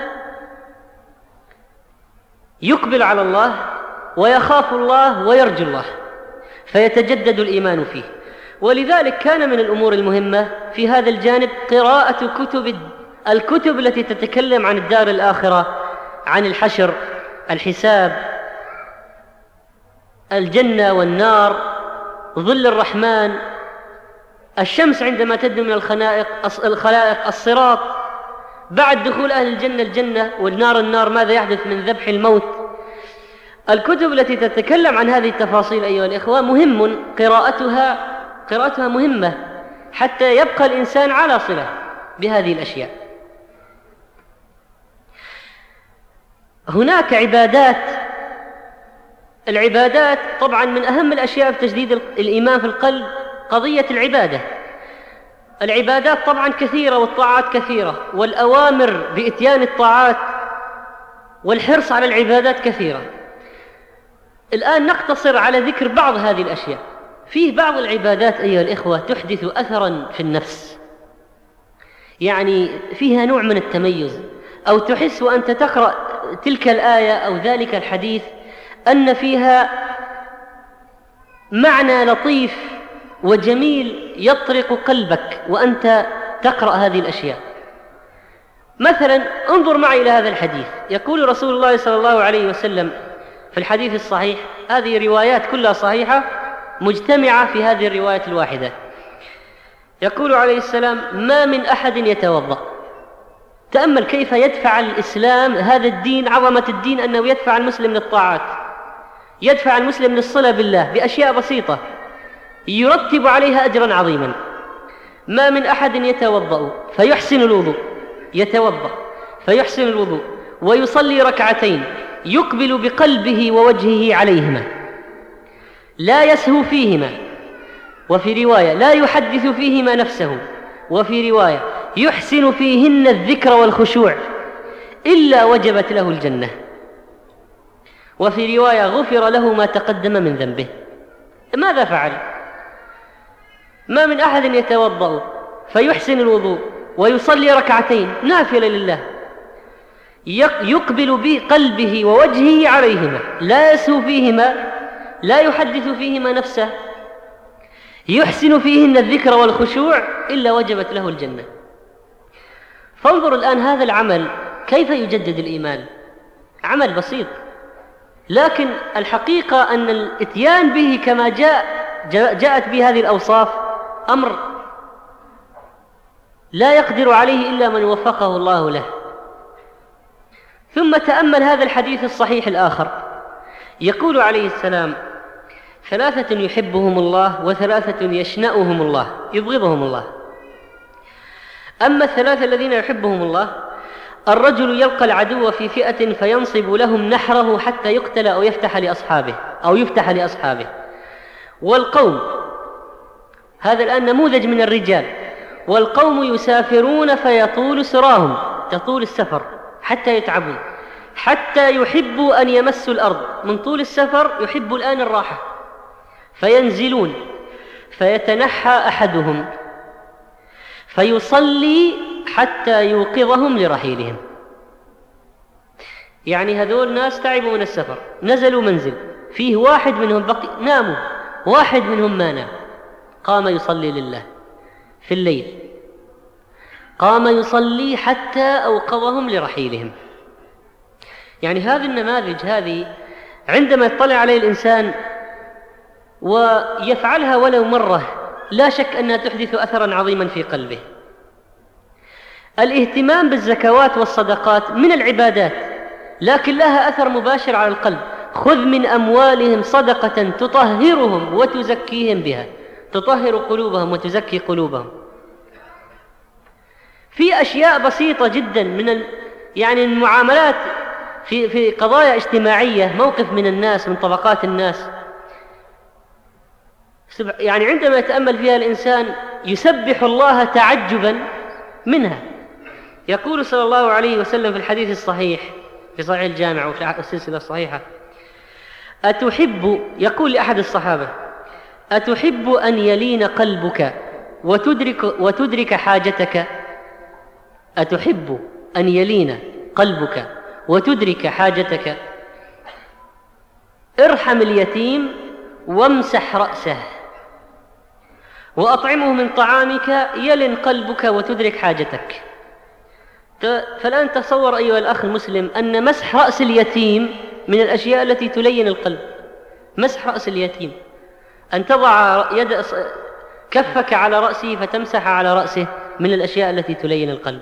يقبل على الله ويخاف الله ويرجو الله، فيتجدد الإيمان فيه. ولذلك كان من الأمور المهمة في هذا الجانب قراءة كتب الكتب التي تتكلم عن الدار الآخرة، عن الحشر، الحساب، الجنة والنار، ظل الرحمن، الشمس عندما تدنو من الخلائق، الخلائق، الصراط، بعد دخول أهل الجنة الجنة، والنار النار، ماذا يحدث من ذبح الموت. الكتب التي تتكلم عن هذه التفاصيل أيها الإخوة مهم قراءتها قراءتها مهمة حتى يبقى الإنسان على صلة بهذه الأشياء. هناك عبادات، العبادات طبعا من أهم الأشياء في تجديد الإيمان في القلب قضية العبادة. العبادات طبعا كثيرة والطاعات كثيرة، والأوامر بإتيان الطاعات والحرص على العبادات كثيرة. الآن نقتصر على ذكر بعض هذه الأشياء. فيه بعض العبادات أيها الإخوة تحدث أثرا في النفس، يعني فيها نوع من التميز، أو تحس وأنت تقرأ تلك الآية أو ذلك الحديث أن فيها معنى لطيف وجميل يطرق قلبك وأنت تقرأ هذه الأشياء. مثلا انظر معي إلى هذا الحديث. يقول رسول الله صلى الله عليه وسلم في الحديث الصحيح، هذه روايات كلها صحيحة مجتمعة في هذه الرواية الواحدة. يقول عليه السلام: ما من أحد يتوضأ. تأمل كيف يدفع الإسلام، هذا الدين، عظمة الدين أنه يدفع المسلم للطاعات، يدفع المسلم للصلة بالله بأشياء بسيطة يرتب عليها أجرا عظيما. ما من أحد يتوضأ فيحسن الوضوء، يتوضأ فيحسن الوضوء ويصلي ركعتين يقبل بقلبه ووجهه عليهما، لا يسهو فيهما، وفي رواية لا يحدث فيهما نفسه، وفي رواية يحسن فيهن الذكر والخشوع، إلا وجبت له الجنة، وفي رواية غفر له ما تقدم من ذنبه. ماذا فعل؟ ما من أحد يتوضأ فيحسن الوضوء ويصلي ركعتين نافلة لله، يقبل بقلبه ووجهه عليهما، لا يسهو فيهما، لا يحدث فيهما نفسه، يحسن فيهن الذكر والخشوع، إلا وجبت له الجنة. فانظر الآن هذا العمل كيف يجدد الإيمان. عمل بسيط، لكن الحقيقة أن الإتيان به كما جاء جاءت به هذه الأوصاف أمر لا يقدر عليه إلا من وفقه الله له. ثم تأمل هذا الحديث الصحيح الآخر. يقول عليه السلام: ثلاثة يحبهم الله وثلاثة يشنأهم الله يبغضهم الله. أما الثلاثة الذين يحبهم الله: الرجل يلقى العدو في فئة فينصب لهم نحره حتى يقتل أو يفتح لأصحابه أو يفتح لأصحابه. والقوم، هذا الآن نموذج من الرجال، والقوم يسافرون فيطول سراهم، تطول السفر حتى يتعبون، حتى يحبوا أن يمسوا الأرض، من طول السفر يحبوا الآن الراحة، فينزلون فيتنحى أحدهم فيصلي حتى يوقظهم لرحيلهم. يعني هذول ناس تعبوا من السفر، نزلوا منزل فيه واحد منهم بقي، ناموا، واحد منهم ما نام، قام يصلي لله في الليل، قام يصلي حتى أوقظهم لرحيلهم. يعني هذه النماذج هذه عندما يطلع عليه الإنسان ويفعلها ولو مرة، لا شك أنها تحدث أثرا عظيما في قلبه. الاهتمام بالزكوات والصدقات من العبادات، لكن لها أثر مباشر على القلب. خذ من أموالهم صدقة تطهرهم وتزكيهم بها، تطهر قلوبهم وتزكي قلوبهم. في أشياء بسيطة جدا من ال... يعني المعاملات في في قضايا اجتماعية، موقف من الناس، من طبقات الناس، يعني عندما يتأمل فيها الإنسان يسبح الله تعجبا منها. يقول صلى الله عليه وسلم في الحديث الصحيح في صحيح الجامع وفي السلسلة الصحيحة: أتحب، يقول لأحد الصحابة: أتحب أن يلين قلبك وتدرك, وتدرك حاجتك؟ أتحب أن يلين قلبك وتدرك حاجتك؟ ارحم اليتيم وامسح رأسه وأطعمه من طعامك يلن قلبك وتدرك حاجتك. فالآن تصور أيها الأخ المسلم أن مسح رأس اليتيم من الأشياء التي تلين القلب. مسح رأس اليتيم، أن تضع يد كفك على رأسه فتمسح على رأسه، من الأشياء التي تلين القلب.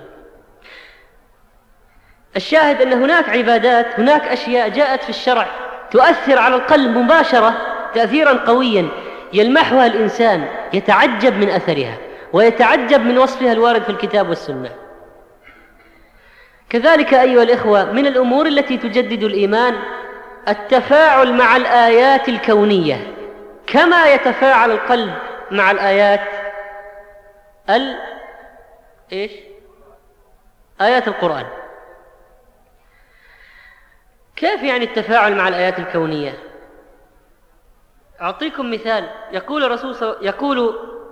الشاهد أن هناك عبادات، هناك أشياء جاءت في الشرع تؤثر على القلب مباشرة تأثيرا قويا يلمحها الإنسان، يتعجب من أثرها ويتعجب من وصفها الوارد في الكتاب والسنة. كذلك أيها الإخوة، من الأمور التي تجدد الإيمان التفاعل مع الآيات الكونية، كما يتفاعل القلب مع الآيات ال... إيش؟ آيات القرآن. كيف يعني التفاعل مع الآيات الكونية؟ أعطيكم مثال. يقول الرسول صل... يقول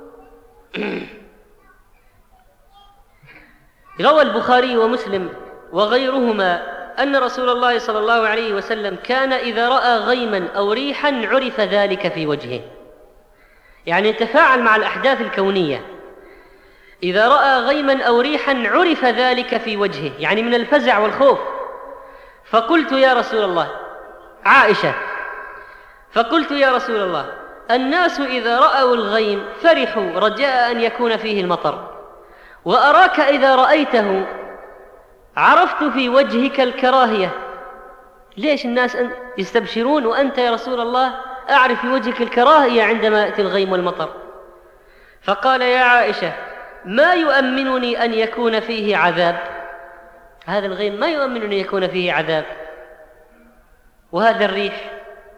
روى البخاري ومسلم وغيرهما أن رسول الله صلى الله عليه وسلم كان إذا رأى غيما أو ريحا عرف ذلك في وجهه. يعني يتفاعل مع الأحداث الكونية. إذا رأى غيما أو ريحا عرف ذلك في وجهه، يعني من الفزع والخوف. فقلت يا رسول الله، عائشة، فقلت يا رسول الله، الناس إذا رأوا الغيم فرحوا رجاء أن يكون فيه المطر، وأراك إذا رأيته عرفت في وجهك الكراهية. ليش الناس يستبشرون وأنت يا رسول الله أعرف في وجهك الكراهية عندما يأتي الغيم والمطر؟ فقال يا عائشة، ما يؤمنني أن يكون فيه عذاب. هذا الغيم ما يؤمنني أن يكون فيه عذاب. وهذا الريح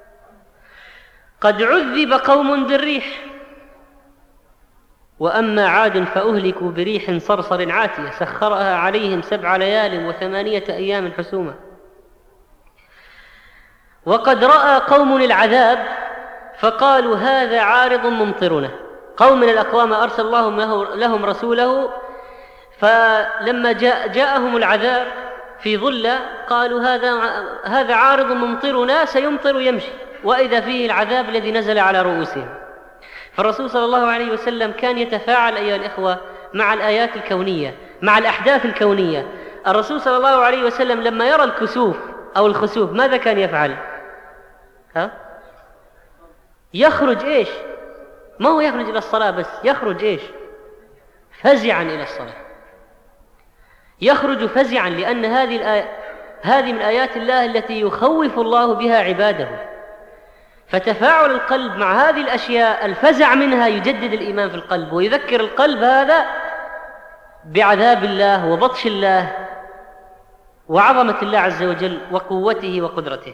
قد عذب قوم بالريح، وأما عاد فأهلكوا بريح صرصر عاتية سخرها عليهم سبع ليال وثمانية أيام حسوما. وقد رأى قوم العذاب فقالوا هذا عارض ممطرنا. قوم من الأقوام أرسل الله لهم رسوله، فلما جاء جاءهم العذاب في ظلة قالوا هذا هذا عارض ممطرنا سيمطر يمشي، وإذا فيه العذاب الذي نزل على رؤوسهم. فالرسول صلى الله عليه وسلم كان يتفاعل أيها الإخوة مع الآيات الكونية، مع الأحداث الكونية. الرسول صلى الله عليه وسلم لما يرى الكسوف أو الخسوف ماذا كان يفعل؟ ها؟ يخرج إيش؟ ما هو يخرج إلى الصلاة بس، يخرج إيش؟ فزعا إلى الصلاة. يخرج فزعا، لأن هذه الآية هذه من آيات الله التي يخوف الله بها عباده. فتفاعل القلب مع هذه الأشياء، الفزع منها يجدد الإيمان في القلب ويذكر القلب هذا بعذاب الله وبطش الله وعظمة الله عز وجل وقوته وقدرته.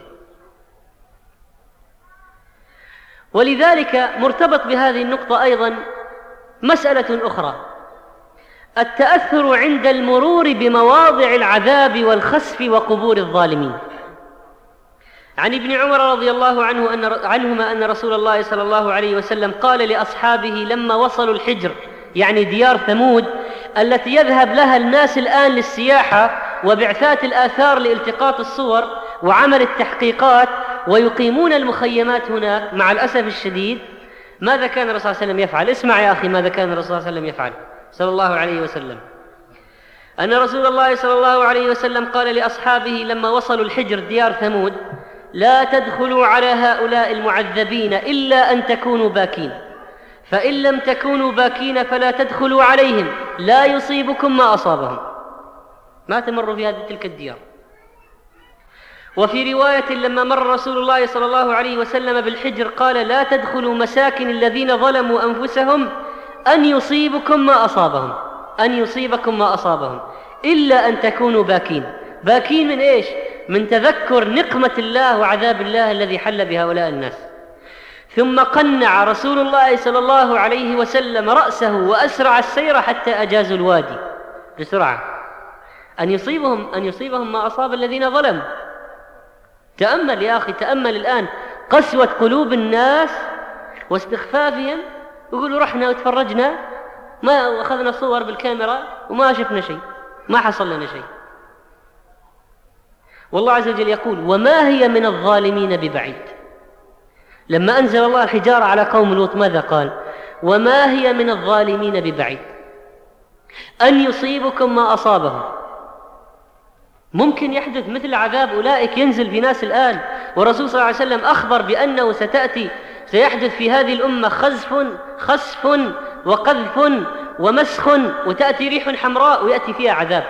ولذلك مرتبط بهذه النقطة أيضا مسألة أخرى، التأثر عند المرور بمواضع العذاب والخسف وقبور الظالمين. عن ابن عمر رضي الله عنه أن عنهما أن رسول الله صلى الله عليه وسلم قال لأصحابه لما وصلوا الحجر، يعني ديار ثمود التي يذهب لها الناس الآن للسياحة وبعثات الآثار لالتقاط الصور وعمل التحقيقات ويقيمون المخيمات هناك، مع الأسف الشديد ماذا كان الرسول صلى الله عليه وسلم يفعل؟ اسمع يا أخي ماذا كان الرسول صلى الله عليه وسلم يفعل صلى الله عليه وسلم. أن رسول الله صلى الله عليه وسلم قال لأصحابه لما وصلوا الحجر ديار ثمود: لا تدخلوا على هؤلاء المعذبين إلا أن تكونوا باكين، فإن لم تكونوا باكين فلا تدخلوا عليهم لا يصيبكم ما أصابهم. ما تمروا في هذه تلك الديار. وفي رواية لما مر رسول الله صلى الله عليه وسلم بالحجر قال: لا تدخلوا مساكن الذين ظلموا أنفسهم أن يصيبكم ما أصابهم أن يصيبكم ما أصابهم إلا أن تكونوا باكين. باكين من إيش؟ من تذكر نقمة الله وعذاب الله الذي حل بهؤلاء الناس. ثم قنع رسول الله صلى الله عليه وسلم رأسه وأسرع السير حتى أجازوا الوادي بسرعة، أن يصيبهم أن يصيبهم ما أصاب الذين ظلموا. تأمل يا أخي، تأمل الآن قسوة قلوب الناس واستخفافهم، يقولوا رحنا وتفرجنا ما أخذنا صور بالكاميرا وما شفنا شيء، ما حصل لنا شيء. والله عز وجل يقول: وما هي من الظالمين ببعيد. لما أنزل الله الحجارة على قوم لوط ماذا قال؟ وما هي من الظالمين ببعيد أن يصيبكم ما أصابهم. ممكن يحدث مثل عذاب أولئك ينزل في ناس الآن، والرسول صلى الله عليه وسلم أخبر بأنه ستأتي سيحدث في هذه الأمة خزف خسف وقذف ومسخ، وتأتي ريح حمراء ويأتي فيها عذاب.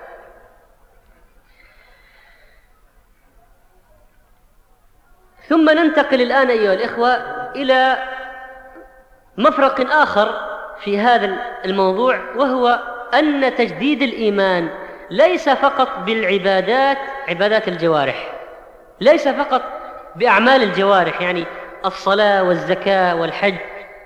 ثم ننتقل الآن أيها الإخوة إلى مفرق آخر في هذا الموضوع، وهو أن تجديد الإيمان ليس فقط بالعبادات، عبادات الجوارح، ليس فقط بأعمال الجوارح، يعني الصلاة والزكاة والحج.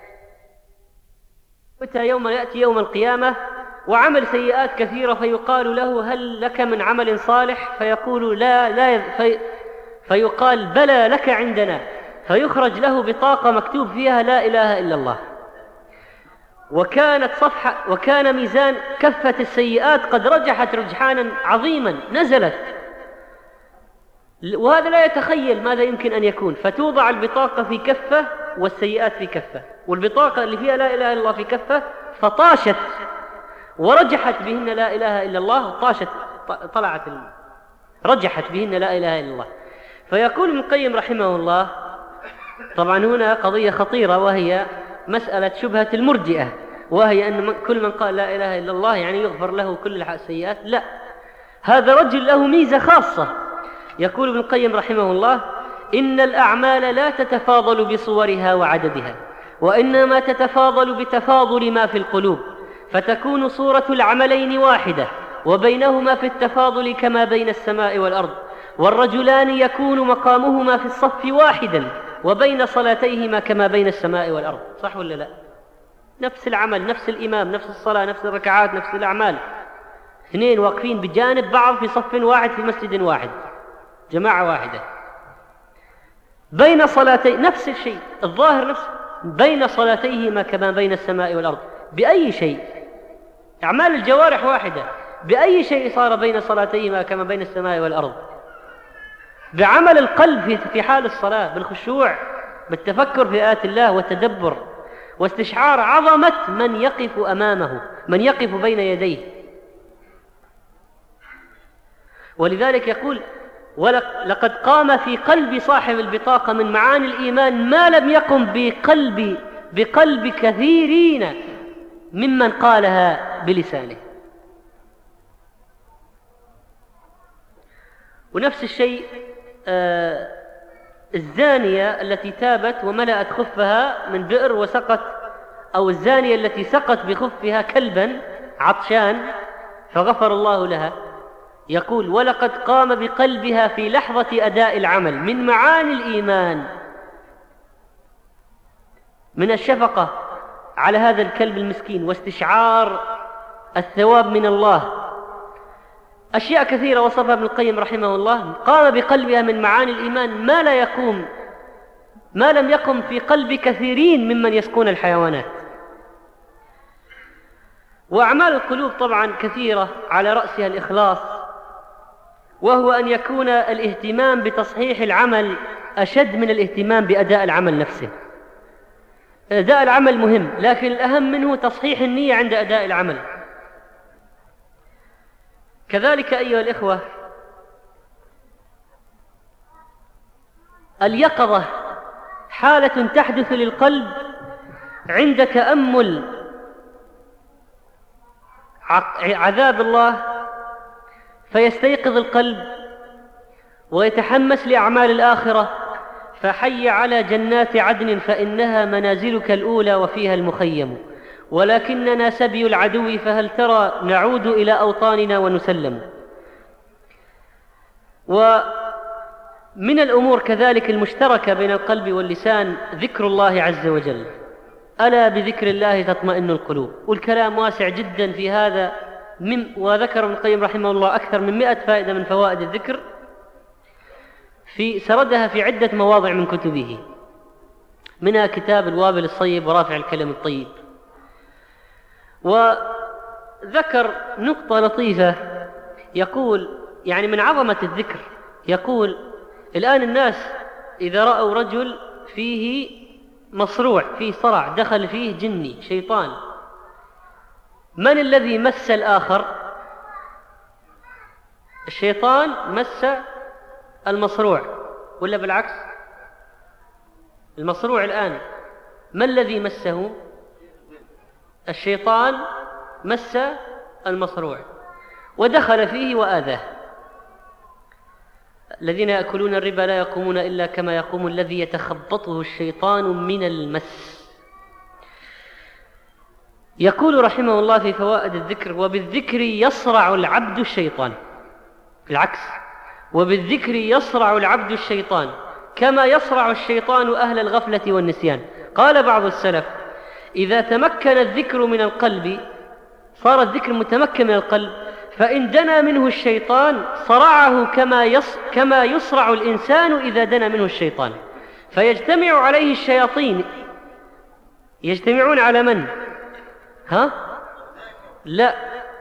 متى يوم يأتي يوم القيامة وعمل سيئات كثيرة فيقال له: هل لك من عمل صالح؟ فيقول: لا لا في فيقال: بلى لك عندنا، فيخرج له بطاقة مكتوب فيها: لا إله إلا الله. وكانت صفحة وكان ميزان كفة السيئات قد رجحت رجحانا عظيما نزلت، وهذا لا يتخيل ماذا يمكن أن يكون. فتوضع البطاقة في كفة والسيئات في كفة، والبطاقة اللي فيها لا إله إلا الله في كفة، فطاشت ورجحت بهن لا إله إلا الله، طاشت طلعت رجحت بهن لا إله إلا الله. فيقول ابن القيم رحمه الله، طبعا هنا قضية خطيرة، وهي مسألة شبهة المرجئة، وهي أن كل من قال لا إله إلا الله يعني يغفر له كل السيئات. لا، هذا رجل له ميزة خاصة. يقول ابن القيم رحمه الله: إن الأعمال لا تتفاضل بصورها وعددها، وإنما تتفاضل بتفاضل ما في القلوب، فتكون صورة العملين واحدة، وبينهما في التفاضل كما بين السماء والأرض. والرجلان يكون مقامهما في الصف واحدا، وبين صلاتيهما كما بين السماء والأرض. صح ولا لا؟ نفس العمل، نفس الإمام، نفس الصلاة، نفس الركعات، نفس الأعمال، اثنين واقفين بجانب بعض في صف واحد في مسجد واحد، جماعة واحدة، بين صلاتي نفس الشيء، الظاهر نفس، بين صلاتيهما كما بين السماء والأرض. بأي شيء؟ أعمال الجوارح واحدة، بأي شيء صار بين صلاتيهما كما بين السماء والأرض؟ بعمل القلب في حال الصلاة، بالخشوع، بالتفكر في آيات الله والتدبر واستشعار عظمة من يقف أمامه، من يقف بين يديه. ولذلك يقول: ولقد قام في قلب صاحب البطاقة من معاني الإيمان ما لم يقم بقلب بقلب كثيرين ممن قالها بلسانه. ونفس الشيء آه الزانية التي تابت وملأت خفها من بئر وسقت، أو الزانية التي سقت بخفها كلبا عطشان فغفر الله لها. يقول: ولقد قام بقلبها في لحظة أداء العمل من معاني الإيمان، من الشفقة على هذا الكلب المسكين واستشعار الثواب من الله. أشياء كثيرة وصفها ابن القيم رحمه الله. قام بقلبها من معاني الإيمان ما لا يقوم ما لم يقم في قلب كثيرين ممن يسقون الحيوانات. وأعمال القلوب طبعا كثيرة، على رأسها الإخلاص، وهو أن يكون الاهتمام بتصحيح العمل أشد من الاهتمام بأداء العمل نفسه. أداء العمل مهم، لكن الأهم منه تصحيح النية عند أداء العمل. كذلك أيها الإخوة، اليقظة حالة تحدث للقلب عند تأمل عذاب الله، فيستيقظ القلب ويتحمس لأعمال الآخرة. فحي على جنات عدن فإنها منازلك الأولى وفيها المخيم، ولكننا سبي العدو فهل ترى نعود إلى أوطاننا ونسلم. ومن الأمور كذلك المشتركة بين القلب واللسان ذكر الله عز وجل. ألا بذكر الله تطمئن القلوب. والكلام واسع جدا في هذا، من وذكر ابن القيم رحمه الله أكثر من مئة فائدة من فوائد الذكر، في سردها في عدة مواضع من كتبه. منها كتاب الوابل الصيب ورافع الكلم الطيب. وذكر نقطة لطيفة، يقول يعني من عظمة الذكر، يقول الآن الناس إذا رأوا رجل فيه مصروع، فيه صرع، دخل فيه جني شيطان، من الذي مس الآخر؟ الشيطان مس المصروع ولا بالعكس؟ المصروع الآن ما الذي مسه؟ الشيطان مس المصروع ودخل فيه وآذاه. الذين يأكلون الربا لا يقومون إلا كما يقوم الذي يتخبطه الشيطان من المس. يقول رحمه الله في فوائد الذكر: وبالذكر يصرع العبد الشيطان، العكس، وبالذكر يصرع العبد الشيطان كما يصرع الشيطان أهل الغفلة والنسيان. قال بعض السلف: إذا تمكن الذكر من القلب، صار الذكر متمكن من القلب، فإن دنا منه الشيطان صرعه كما يص كما يصرع الإنسان إذا دنا منه الشيطان، فيجتمع عليه الشياطين. يجتمعون على من؟ ها؟ لا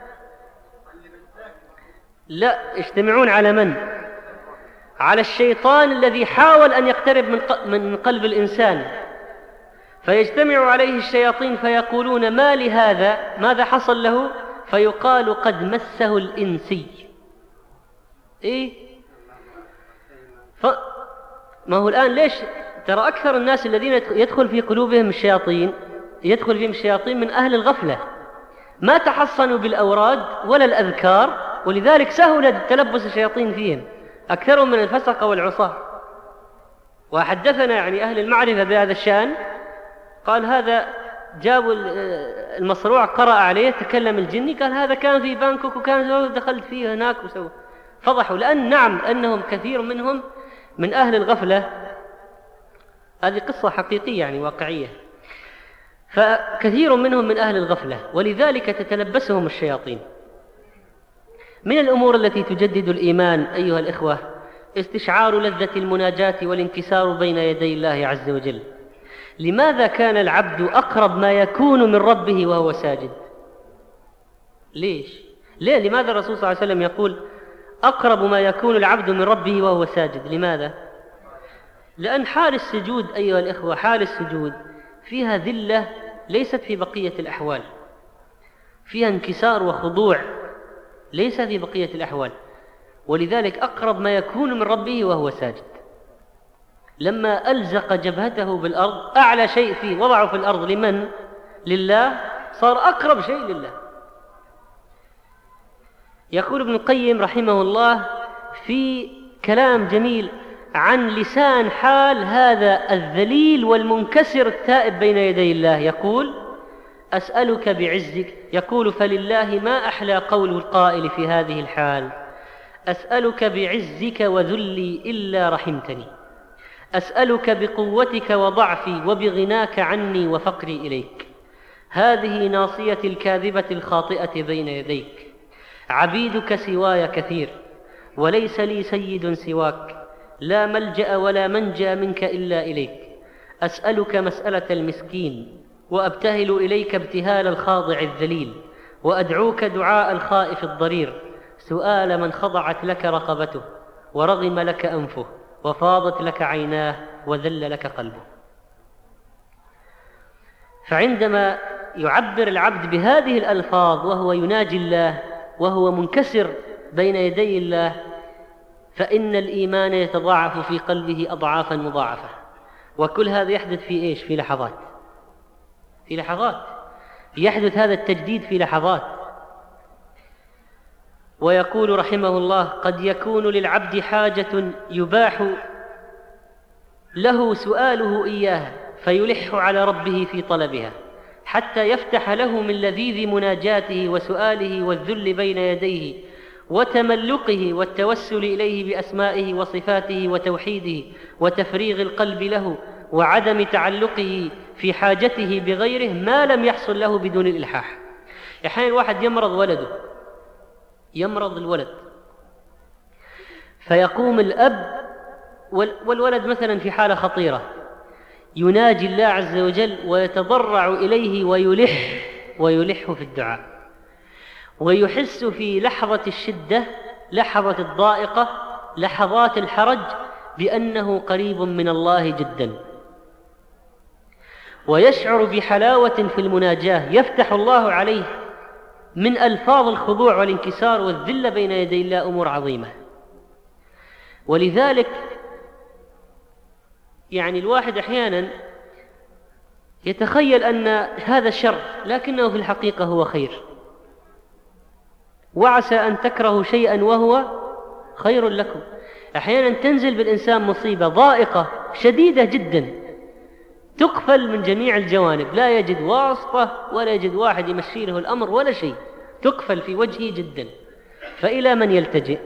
لا يجتمعون على من؟ على الشيطان الذي حاول أن يقترب من قلب الإنسان، فيجتمع عليه الشياطين فيقولون: ما لهذا؟ ماذا حصل له؟ فيقال: قد مسه الإنسي. إيه؟ ف... ما هو الآن ليش ترى أكثر الناس الذين يدخل في قلوبهم الشياطين يدخل فيهم الشياطين من أهل الغفلة، ما تحصنوا بالأوراد ولا الأذكار، ولذلك سهل تلبس الشياطين فيهم، أكثرهم من الفسق والعصاة. وحدثنا يعني أهل المعرفة بهذا الشأن، قال هذا جابوا المصروع قرأ عليه، تكلم الجني، قال هذا كان في بانكوك وكان دخلت فيه هناك وسوى، فضحوا. لأن نعم أنهم كثير منهم من أهل الغفلة، هذه قصة حقيقية يعني واقعية، فكثير منهم من أهل الغفلة، ولذلك تتلبسهم الشياطين. من الأمور التي تجدد الإيمان أيها الإخوة استشعار لذة المناجاة والانكسار بين يدي الله عز وجل. لماذا كان العبد أقرب ما يكون من ربه وهو ساجد؟ ليش؟ ليه؟ لماذا الرسول صلى الله عليه وسلم يقول أقرب ما يكون العبد من ربه وهو ساجد؟ لماذا؟ لأن حال السجود أيها الإخوة، حال السجود فيها ذلة ليست في بقية الأحوال، فيها انكسار وخضوع ليس في بقية الأحوال، ولذلك أقرب ما يكون من ربه وهو ساجد. لما ألزق جبهته بالأرض، أعلى شيء فيه وضعه في الأرض لمن؟ لله، صار أقرب شيء لله. يقول ابن القيم رحمه الله في كلام جميل عن لسان حال هذا الذليل والمنكسر التائب بين يدي الله، يقول: أسألك بعزك، يقول: فلله ما أحلى قول القائل في هذه الحال: أسألك بعزك وذلي إلا رحمتني، أسألك بقوتك وضعفي وبغناك عني وفقري إليك. هذه ناصيتي الكاذبة الخاطئة بين يديك، عبيدك سواي كثير، وليس لي سيد سواك، لا ملجأ ولا منجى منك إلا إليك. أسألك مسألة المسكين، وأبتهل إليك ابتهال الخاضع الذليل، وأدعوك دعاء الخائف الضرير، سؤال من خضعت لك رقبته ورغم لك أنفه وفاضت لك عيناه وذل لك قلبه. فعندما يعبر العبد بهذه الألفاظ وهو يناجي الله وهو منكسر بين يدي الله، فإن الإيمان يتضاعف في قلبه أضعافا مضاعفة. وكل هذا يحدث في إيش؟ في لحظات، في لحظات يحدث هذا التجديد في لحظات. ويقول رحمه الله: قد يكون للعبد حاجة يباح له سؤاله إياها فيلح على ربه في طلبها، حتى يفتح له من لذيذ مناجاته وسؤاله والذل بين يديه وتملقه والتوسل إليه بأسمائه وصفاته وتوحيده وتفريغ القلب له وعدم تعلقه في حاجته بغيره ما لم يحصل له بدون الإلحاح. أحيانا الواحد يمرض ولده، يمرض الولد، فيقوم الأب والولد مثلا في حالة خطيرة، يناجي الله عز وجل ويتضرع إليه ويلح ويلح في الدعاء، ويحس في لحظة الشدة، لحظة الضائقة، لحظات الحرج، بأنه قريب من الله جدا، ويشعر بحلاوة في المناجاة يفتح الله عليه من ألفاظ الخضوع والانكسار والذل بين يدي الله أمور عظيمة. ولذلك يعني الواحد أحيانا يتخيل أن هذا شر، لكنه في الحقيقة هو خير، وعسى أن تكرهوا شيئا وهو خير لكم. أحيانا تنزل بالإنسان مصيبة ضائقة شديدة جدا تقفل من جميع الجوانب، لا يجد واسطة ولا يجد واحد يمشي له الأمر ولا شيء، تقفل في وجهه جدا، فإلى من يلتجئ؟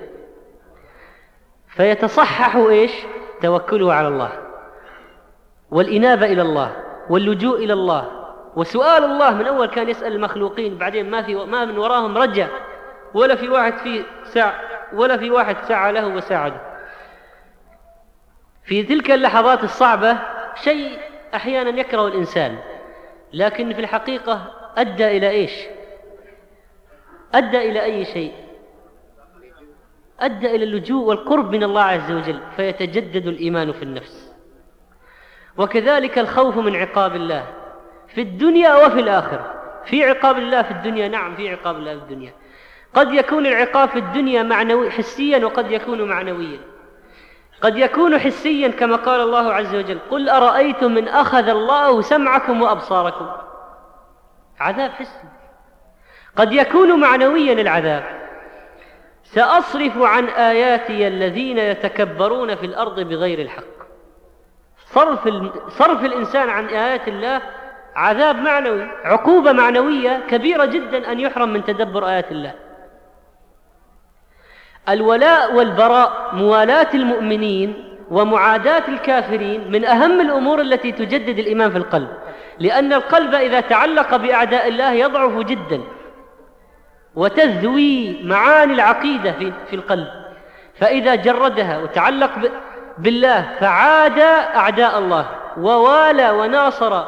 فيتصحح إيش؟ توكله على الله والإنابة إلى الله واللجوء إلى الله وسؤال الله. من أول كان يسأل المخلوقين، بعدين ما في ما من وراهم رجع، ولا في واحد في ساعة ولا في واحد سعى له وساعده. في تلك اللحظات الصعبة شيء أحيانا يكره الإنسان، لكن في الحقيقة أدى إلى إيش؟ أدى إلى أي شيء؟ أدى إلى اللجوء والقرب من الله عز وجل، فيتجدد الإيمان في النفس. وكذلك الخوف من عقاب الله في الدنيا وفي الآخرة. في عقاب الله في الدنيا، نعم في عقاب الله في الدنيا. قد يكون العقاب في الدنيا معنوي حسيا، وقد يكون معنويا. قد يكون حسيا كما قال الله عز وجل: قل أرأيتم من أخذ الله سمعكم وأبصاركم، عذاب حسي. قد يكون معنويا العذاب: سأصرف عن آياتي الذين يتكبرون في الأرض بغير الحق. صرف, صرف الإنسان عن آيات الله عذاب معنوي، عقوبة معنوية كبيرة جدا أن يحرم من تدبر آيات الله. الولاء والبراء، موالاة المؤمنين ومعاداة الكافرين، من أهم الأمور التي تجدد الإيمان في القلب، لأن القلب إذا تعلق بأعداء الله يضعف جدا، وتذوي معاني العقيدة في القلب. فإذا جردها وتعلق بالله فعاد أعداء الله ووالى وناصر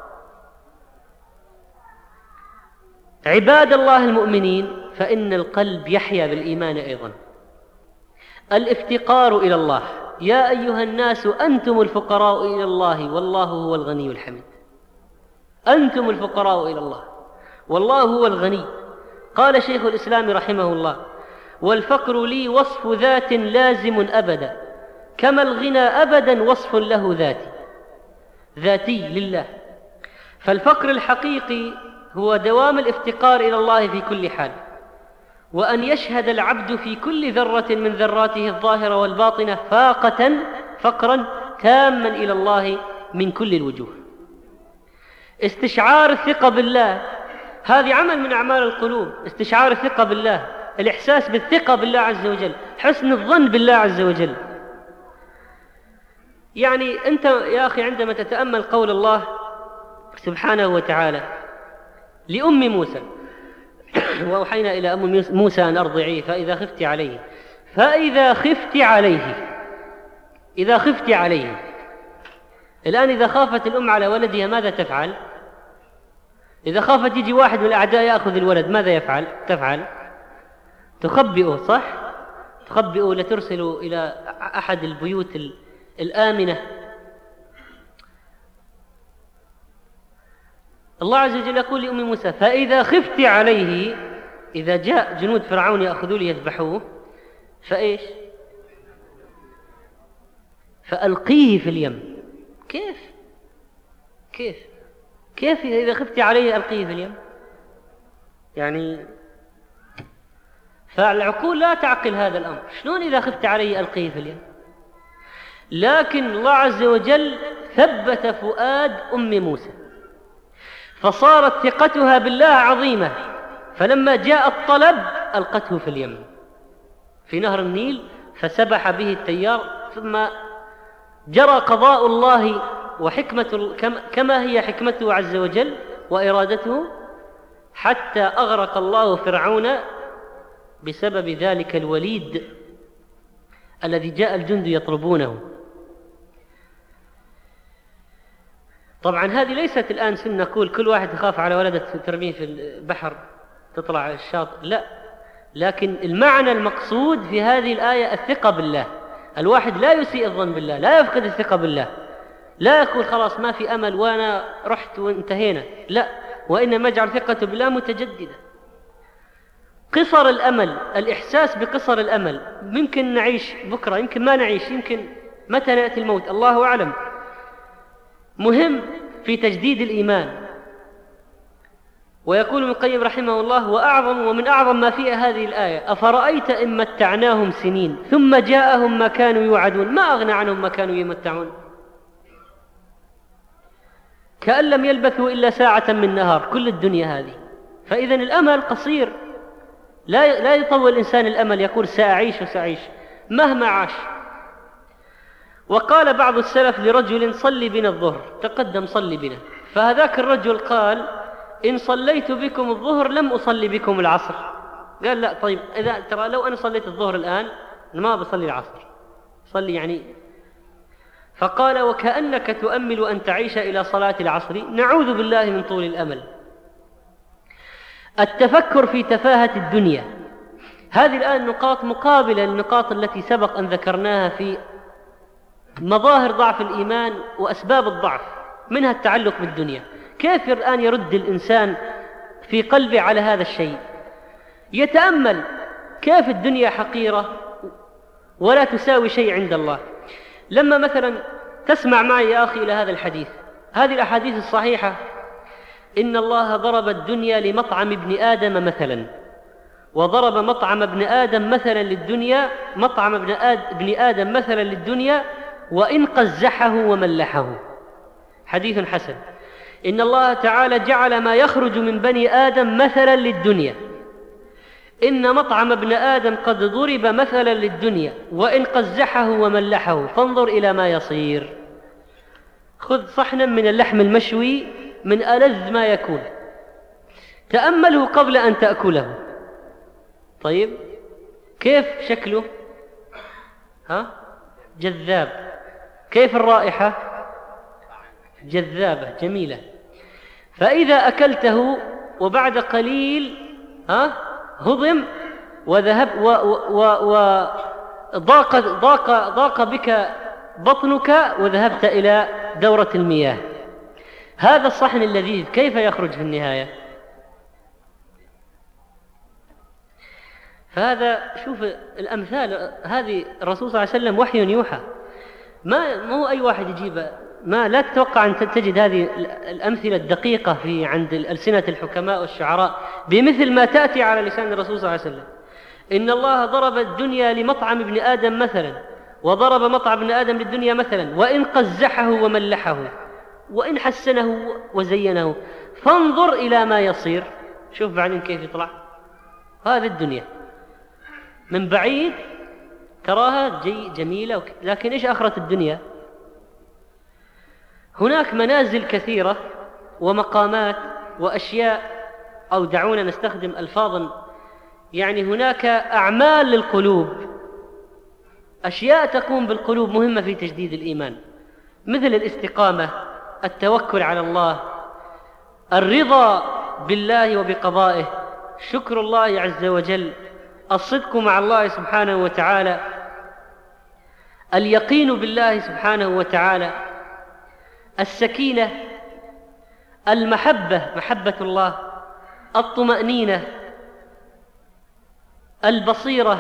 عباد الله المؤمنين، فإن القلب يحيا بالإيمان أيضا. الافتقار إلى الله: يا أيها الناس أنتم الفقراء إلى الله والله هو الغني الحميد. أنتم الفقراء إلى الله والله هو الغني. قال شيخ الإسلام رحمه الله: والفقر لي وصف ذات لازم أبدا، كما الغنى أبدا وصف له ذاتي، ذاتي لله. فالفقر الحقيقي هو دوام الافتقار إلى الله في كل حال، وأن يشهد العبد في كل ذرة من ذراته الظاهرة والباطنة فاقة فقرا تاما إلى الله من كل الوجوه. استشعار الثقة بالله هذه عمل من أعمال القلوب. استشعار الثقة بالله، الإحساس بالثقة بالله عز وجل، حسن الظن بالله عز وجل. يعني أنت يا أخي عندما تتأمل قول الله سبحانه وتعالى لأم موسى: وأوحينا إلى أم موسى أن أرضعيه فإذا خفت عليه فإذا خفت عليه إذا خفت عليه الآن إذا خافت الأم على ولدها ماذا تفعل؟ إذا خافت يجي واحد من الأعداء يأخذ الولد ماذا يفعل؟ تفعل تخبئه، صح؟ تخبئه لترسله إلى أحد البيوت الآمنة. الله عز وجل يقول لأم موسى: فإذا خفت عليه، إذا جاء جنود فرعون يأخذوه ليذبحوه فإيش؟ فألقيه في اليم. كيف؟ كيف؟ كيف إذا خفت عليه ألقيه في اليم؟ يعني فالعقول لا تعقل هذا الأمر. شلون إذا خفت عليه ألقيه في اليم؟ لكن الله عز وجل ثبت فؤاد أم موسى، فصارت ثقتها بالله عظيمة، فلما جاء الطلب ألقته في اليم في نهر النيل، فسبح به التيار، ثم جرى قضاء الله وحكمة كما هي حكمته عز وجل وإرادته، حتى أغرق الله فرعون بسبب ذلك الوليد الذي جاء الجند يطلبونه. طبعا هذه ليست الآن سنة نقول كل واحد يخاف على ولده ترميه في البحر تطلع الشاطئ، لا، لكن المعنى المقصود في هذه الآية الثقة بالله. الواحد لا يسيء الظن بالله، لا يفقد الثقة بالله، لا يقول خلاص ما في أمل وأنا رحت وانتهينا، لا، وإنما يجعل ثقته بالله متجددة. قصر الأمل، الإحساس بقصر الأمل، ممكن نعيش بكرة، يمكن ما نعيش، يمكن متى نأتي الموت، الله أعلم، مهم في تجديد الإيمان. ويقول ابن القيم رحمه الله: وأعظم ومن أعظم ما فيها هذه الآية: أفرأيت إن متعناهم سنين ثم جاءهم ما كانوا يوعدون ما أغنى عنهم ما كانوا يمتعون كأن لم يلبثوا إلا ساعة من نهار، كل الدنيا هذه. فإذن الأمل قصير، لا لا يطول الإنسان الأمل يقول سأعيش وسأعيش مهما عاش. وقال بعض السلف لرجل: صلي بنا الظهر، تقدم صلي بنا، فهذاك الرجل قال: إن صليت بكم الظهر لم أصلي بكم العصر. قال: لا، طيب إذا ترى لو أنا صليت الظهر الآن ما بصلي العصر، صلي يعني. فقال: وكأنك تؤمل أن تعيش إلى صلاة العصر، نعوذ بالله من طول الأمل. التفكر في تفاهة الدنيا، هذه الآن نقاط مقابلة للنقاط التي سبق أن ذكرناها في مظاهر ضعف الإيمان وأسباب الضعف، منها التعلق بالدنيا. كيف الآن يرد الإنسان في قلبه على هذا الشيء؟ يتأمل كيف الدنيا حقيرة ولا تساوي شيء عند الله. لما مثلا تسمع معي يا أخي إلى هذا الحديث، هذه الأحاديث الصحيحة: إن الله ضرب الدنيا لمطعم ابن آدم مثلا، وضرب مطعم ابن آدم مثلا للدنيا، مطعم ابن, آد ابن آدم مثلا للدنيا وإن قزحه وملحه. حديث حسن. إن الله تعالى جعل ما يخرج من بني آدم مثلا للدنيا، إن مطعم ابن آدم قد ضرب مثلا للدنيا وإن قزحه وملحه، فانظر إلى ما يصير. خذ صحنا من اللحم المشوي من ألذ ما يكون، تأمله قبل أن تأكله. طيب كيف شكله؟ ها؟ جذاب. كيف الرائحة؟ جذابة جميلة. فإذا أكلته وبعد قليل ها هضم وذهب وضاق ضاق ضاق بك بطنك وذهبت إلى دورة المياه، هذا الصحن اللذيذ كيف يخرج في النهاية؟ فهذا شوف الأمثال هذه، الرسول صلى الله عليه وسلم وحي يوحى، ما مو أي واحد يجيبه، ما لا تتوقع أن تجد هذه الأمثلة الدقيقة في عند ألسنة الحكماء والشعراء بمثل ما تأتي على لسان الرسول صلى الله عليه وسلم. إن الله ضرب الدنيا لمطعم ابن آدم مثلا، وضرب مطعم ابن آدم للدنيا مثلا، وإن قزحه وملحه، وإن حسنه وزينه، فانظر إلى ما يصير. شوف بعدين كيف يطلع. هذه الدنيا من بعيد تراها جي جميلة، لكن إيش آخرة الدنيا؟ هناك منازل كثيرة ومقامات وأشياء، أو دعونا نستخدم ألفاظا، يعني هناك أعمال للقلوب، أشياء تقوم بالقلوب مهمة في تجديد الإيمان، مثل الاستقامة، التوكل على الله، الرضا بالله وبقضائه، شكر الله عز وجل، الصدق مع الله سبحانه وتعالى، اليقين بالله سبحانه وتعالى، السكينة، المحبة، محبة الله، الطمأنينة، البصيرة،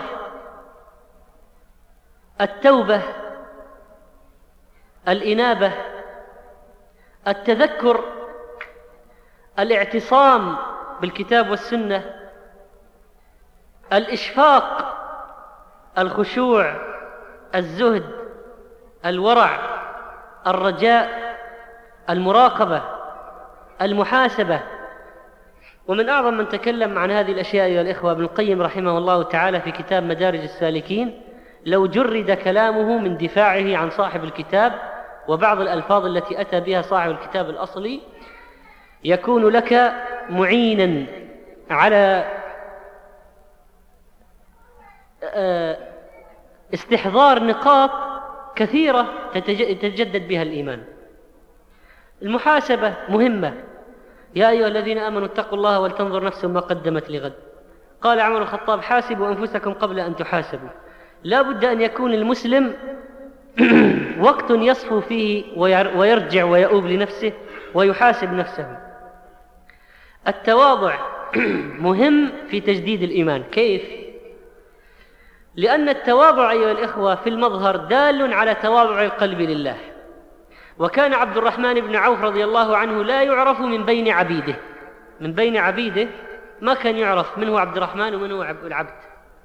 التوبة، الإنابة، التذكر، الاعتصام بالكتاب والسنة، الإشفاق، الخشوع، الزهد، الورع، الرجاء، المراقبة، المحاسبة. ومن أعظم من تكلم عن هذه الأشياء يا الإخوة ابن القيم رحمه الله تعالى في كتاب مدارج السالكين. لو جرد كلامه من دفاعه عن صاحب الكتاب وبعض الألفاظ التي أتى بها صاحب الكتاب الأصلي، يكون لك معينا على استحضار نقاط كثيرة تتجدد بها الإيمان. المحاسبة مهمة. يا أيها الذين آمنوا اتقوا الله ولتنظر نفس ما قدمت لغد. قال عمر الخطاب: حاسبوا أنفسكم قبل أن تحاسبوا. لا بد أن يكون المسلم وقت يصفو فيه ويرجع ويؤوب لنفسه ويحاسب نفسه. التواضع مهم في تجديد الإيمان. كيف؟ لأن التواضع أيها الإخوة في المظهر دال على تواضع القلب لله. وكان عبد الرحمن بن عوف رضي الله عنه لا يعرف من بين عبيده، من بين عبيده ما كان يعرف من هو عبد الرحمن ومن هو العبد.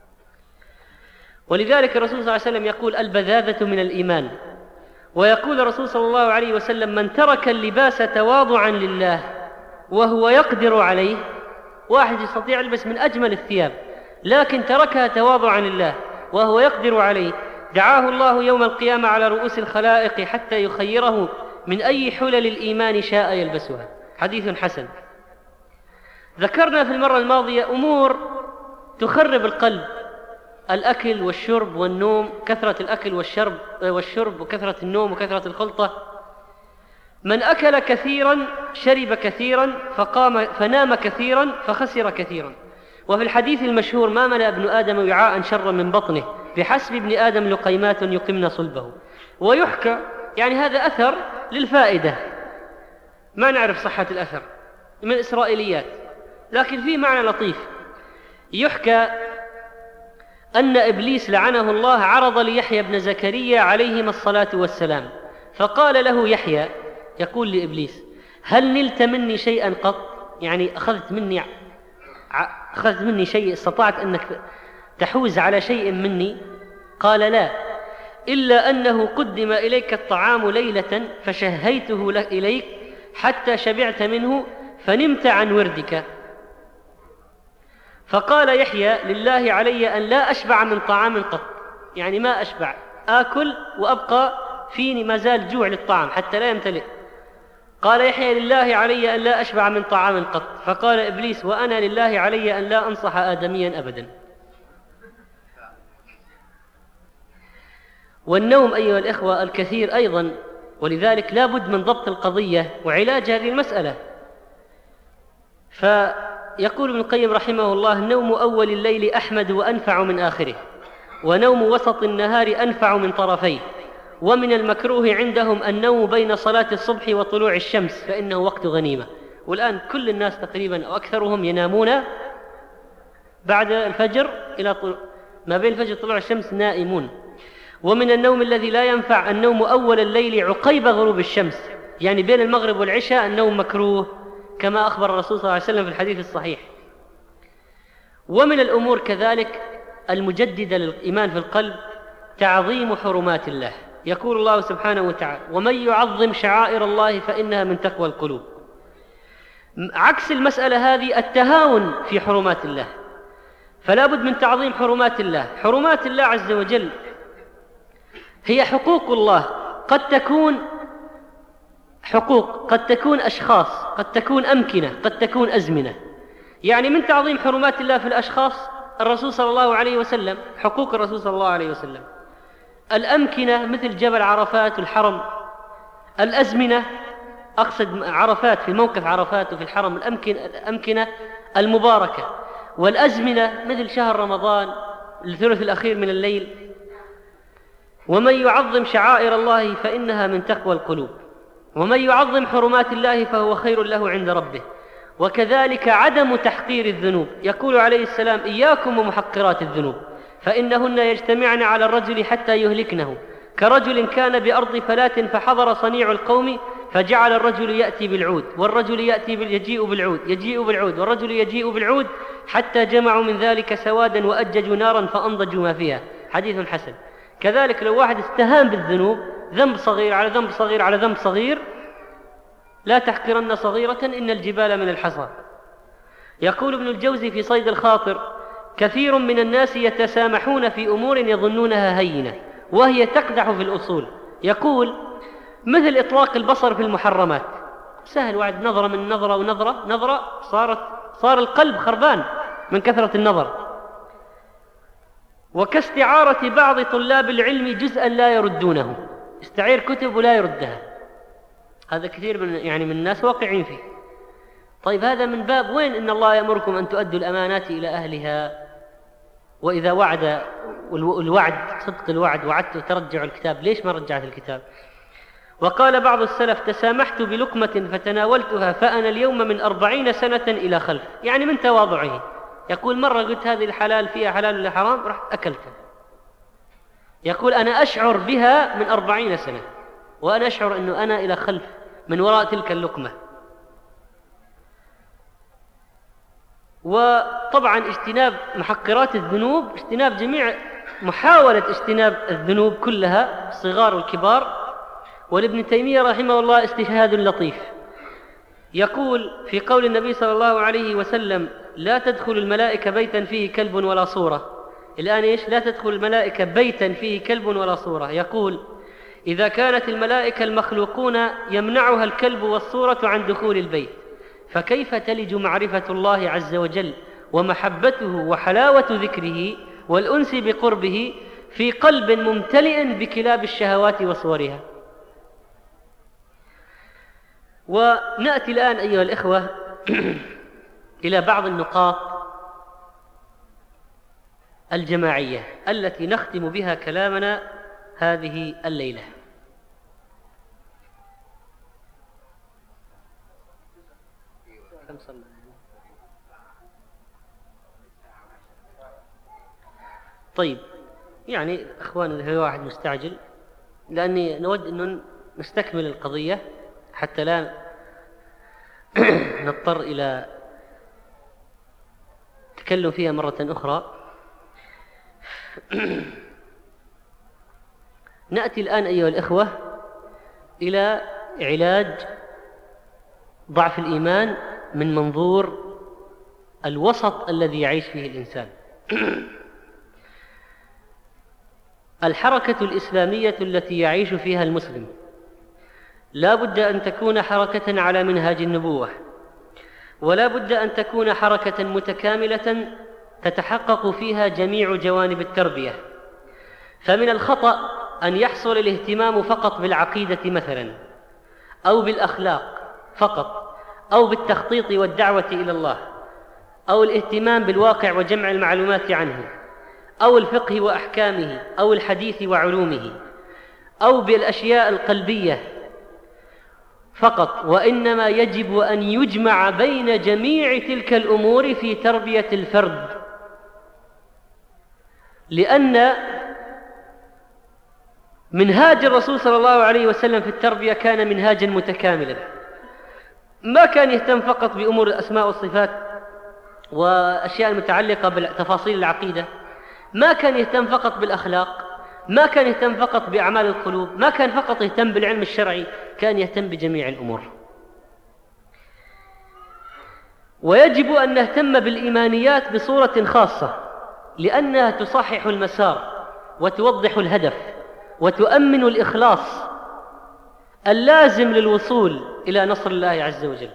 ولذلك الرسول صلى الله عليه وسلم يقول: البذاذة من الإيمان. ويقول الرسول صلى الله عليه وسلم: من ترك اللباس تواضعا لله وهو يقدر عليه، واحد يستطيع يلبس من أجمل الثياب لكن تركها تواضعا لله وهو يقدر عليه، دعاه الله يوم القيامة على رؤوس الخلائق حتى يخيره من أي حلل الإيمان شاء يلبسها. حديث حسن. ذكرنا في المرة الماضية أمور تخرب القلب: الأكل والشرب والنوم، كثرة الأكل والشرب والشرب وكثرة النوم وكثرة الخلطة. من أكل كثيرا شرب كثيرا فقام فنام كثيرا فخسر كثيرا. وفي الحديث المشهور: ما ملأ ابن آدم وعاء شرا من بطنه، بحسب ابن آدم لقيمات يقمن صلبه. ويحكى، يعني هذا أثر للفائدة، ما نعرف صحة الأثر، من إسرائيليات، لكن فيه معنى لطيف. يحكى أن إبليس لعنه الله عرض ليحيى بن زكريا عليهما الصلاة والسلام، فقال له يحيى، يقول لإبليس: هل نلت مني شيئا قط؟ يعني أخذت مني أخذت مني شيء، استطعت أنك تحوز على شيء مني؟ قال: لا، إلا أنه قدم إليك الطعام ليلة فشهيته لك إليك حتى شبعت منه فنمت عن وردك. فقال يحيى: لله علي أن لا أشبع من طعام قط، يعني ما أشبع، آكل وأبقى فيني ما زال جوع للطعام حتى لا يمتلئ. قال يحيى: لله علي أن لا أشبع من طعام قط. فقال إبليس: وأنا لله علي أن لا أنصح آدميا أبدا. والنوم أيها الإخوة الكثير أيضا، ولذلك لا بد من ضبط القضية وعلاج هذه المسألة. فيقول ابن القيم رحمه الله: نوم أول الليل أحمد وأنفع من آخره، ونوم وسط النهار أنفع من طرفيه، ومن المكروه عندهم النوم بين صلاة الصبح وطلوع الشمس فإنه وقت غنيمة. والآن كل الناس تقريبا أو أكثرهم ينامون بعد الفجر إلى طل... ما بين الفجر وطلوع الشمس نائمون. ومن النوم الذي لا ينفع النوم أول الليل عقيب غروب الشمس، يعني بين المغرب والعشاء النوم مكروه، كما أخبر الرسول صلى الله عليه وسلم في الحديث الصحيح. ومن الأمور كذلك المجددة للإيمان في القلب تعظيم حرمات الله. يقول الله سبحانه وتعالى: ومن يعظم شعائر الله فإنها من تقوى القلوب. عكس المسألة هذه التهاون في حرمات الله، فلا بد من تعظيم حرمات الله. حرمات الله عز وجل هي حقوق الله، قد تكون حقوق، قد تكون أشخاص، قد تكون أمكنة، قد تكون أزمنة. يعني من تعظيم حرمات الله في الأشخاص الرسول صلى الله عليه وسلم، حقوق الرسول صلى الله عليه وسلم. الأمكنة مثل جبل عرفات والحرم. الأزمنة أقصد عرفات، في موقف عرفات وفي الحرم، الأمكنة, الأمكنة المباركة. والأزمنة مثل شهر رمضان الثلث الأخير من الليل. ومن يعظم شعائر الله فإنها من تقوى القلوب، ومن يعظم حرمات الله فهو خير له عند ربه. وكذلك عدم تحقير الذنوب. يقول عليه السلام: إياكم ومحقرات الذنوب فإنهن يجتمعن على الرجل حتى يهلكنه، كرجل كان بأرض فلاة فحضر صنيع القوم فجعل الرجل يأتي بالعود والرجل يأتي يجيء بالعود يجيء بالعود والرجل يجيء بالعود حتى جمعوا من ذلك سوادا وأججوا نارا فأنضجوا ما فيها. حديث حسن. كذلك لو واحد استهان بالذنوب، ذنب صغير على ذنب صغير على ذنب صغير، لا تحقرن صغيرة إن الجبال من الحصى. يقول ابن الجوزي في صيد الخاطر: كثير من الناس يتسامحون في أمور يظنونها هينة وهي تقدح في الأصول. يقول: مثل إطلاق البصر في المحرمات، سهل، واحد نظرة من نظرة ونظرة نظرة صارت صار القلب خربان من كثرة النظر. وكاستعارة بعض طلاب العلم جزءا لا يردونه، استعير كتب ولا يردها. هذا كثير من يعني من الناس واقعين فيه. طيب هذا من باب وين إن الله يأمركم أن تؤدوا الأمانات إلى أهلها، وإذا وعد الوعد صدق الوعد وعدت ترجع الكتاب، ليش ما رجعت الكتاب؟ وقال بعض السلف: تسامحت بلقمة فتناولتها فأنا اليوم من أربعين سنة إلى خلف، يعني من تواضعه يقول مرة قلت هذه الحلال فيها حلال ولا حرام رحت أكلتها، يقول أنا أشعر بها من أربعين سنة وأنا أشعر أنه أنا إلى خلف من وراء تلك اللقمة. وطبعا اجتناب محقرات الذنوب، اجتناب جميع محاولة اجتناب الذنوب كلها الصغار والكبار. ولابن تيمية رحمه الله استشهاد لطيف، يقول في قول النبي صلى الله عليه وسلم: لا تدخل الملائكة بيتا فيه كلب ولا صورة. الآن إيش؟ لا تدخل الملائكة بيتا فيه كلب ولا صورة. يقول: إذا كانت الملائكة المخلوقون يمنعها الكلب والصورة عن دخول البيت، فكيف تلج معرفة الله عز وجل ومحبته وحلاوة ذكره والأنس بقربه في قلب ممتلئ بكلاب الشهوات وصورها؟ ونأتي الآن أيها الإخوة إلى بعض النقاط الجماعية التي نختم بها كلامنا هذه الليلة. طيب يعني أخوان هو واحد مستعجل، لأني نود أن نستكمل القضية حتى لا نضطر إلى التكلم فيها مرة أخرى. نأتي الآن أيها الإخوة إلى علاج ضعف الإيمان من منظور الوسط الذي يعيش فيه الإنسان. الحركة الإسلامية التي يعيش فيها المسلم لا بد أن تكون حركة على منهاج النبوة، ولا بد أن تكون حركة متكاملة تتحقق فيها جميع جوانب التربية. فمن الخطأ أن يحصل الاهتمام فقط بالعقيدة مثلا، أو بالأخلاق فقط، أو بالتخطيط والدعوة إلى الله، أو الاهتمام بالواقع وجمع المعلومات عنه، أو الفقه وأحكامه، أو الحديث وعلومه، أو بالأشياء القلبية فقط، وإنما يجب أن يجمع بين جميع تلك الأمور في تربية الفرد، لأن منهاج الرسول صلى الله عليه وسلم في التربية كان منهاجا متكاملا، ما كان يهتم فقط بأمور الأسماء والصفات وأشياء المتعلقة بتفاصيل العقيدة، ما كان يهتم فقط بالأخلاق، ما كان يهتم فقط بأعمال القلوب، ما كان فقط يهتم بالعلم الشرعي، كان يهتم بجميع الأمور. ويجب أن نهتم بالإيمانيات بصورة خاصة، لأنها تصحح المسار وتوضح الهدف وتؤمن الإخلاص اللازم للوصول إلى نصر الله عز وجل.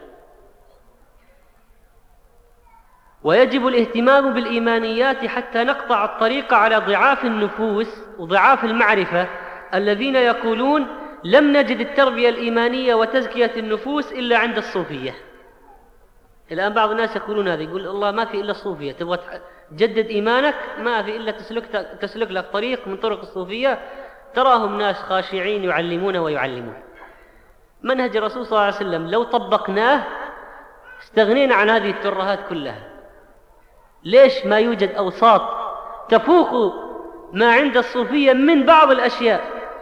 ويجب الاهتمام بالإيمانيات حتى نقطع الطريق على ضعاف النفوس وضعاف المعرفة الذين يقولون لم نجد التربية الإيمانية وتزكية النفوس إلا عند الصوفية. الآن بعض الناس يقولون هذا، يقول الله ما في إلا الصوفية، تبغى تجدد إيمانك ما في إلا تسلك, تسلك لك طريق من طرق الصوفية. تراهم ناس خاشعين يعلمون ويعلمون. منهج الرسول صلى الله عليه وسلم لو طبقناه استغنينا عن هذه الترهات كلها. ليش ما يوجد أوساط تفوق ما عند الصوفية من بعض الأشياء،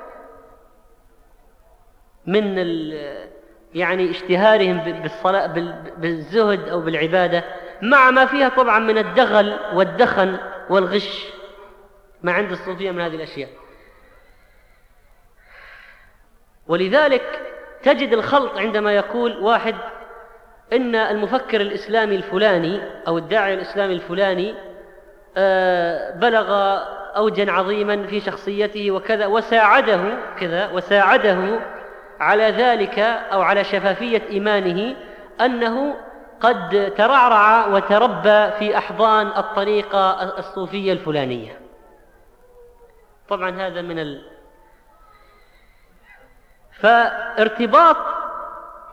من يعني اشتهارهم بالصلاة بالزهد أو بالعبادة، مع ما فيها طبعا من الدغل والدخن والغش ما عند الصوفية من هذه الأشياء. ولذلك تجد الخلط عندما يقول واحد إن المفكر الإسلامي الفلاني أو الداعي الإسلامي الفلاني بلغ أوجا عظيما في شخصيته وكذا وساعده كذا وساعده على ذلك أو على شفافية إيمانه أنه قد ترعرع وتربى في أحضان الطريقة الصوفية الفلانية. طبعا هذا من ال... فارتباط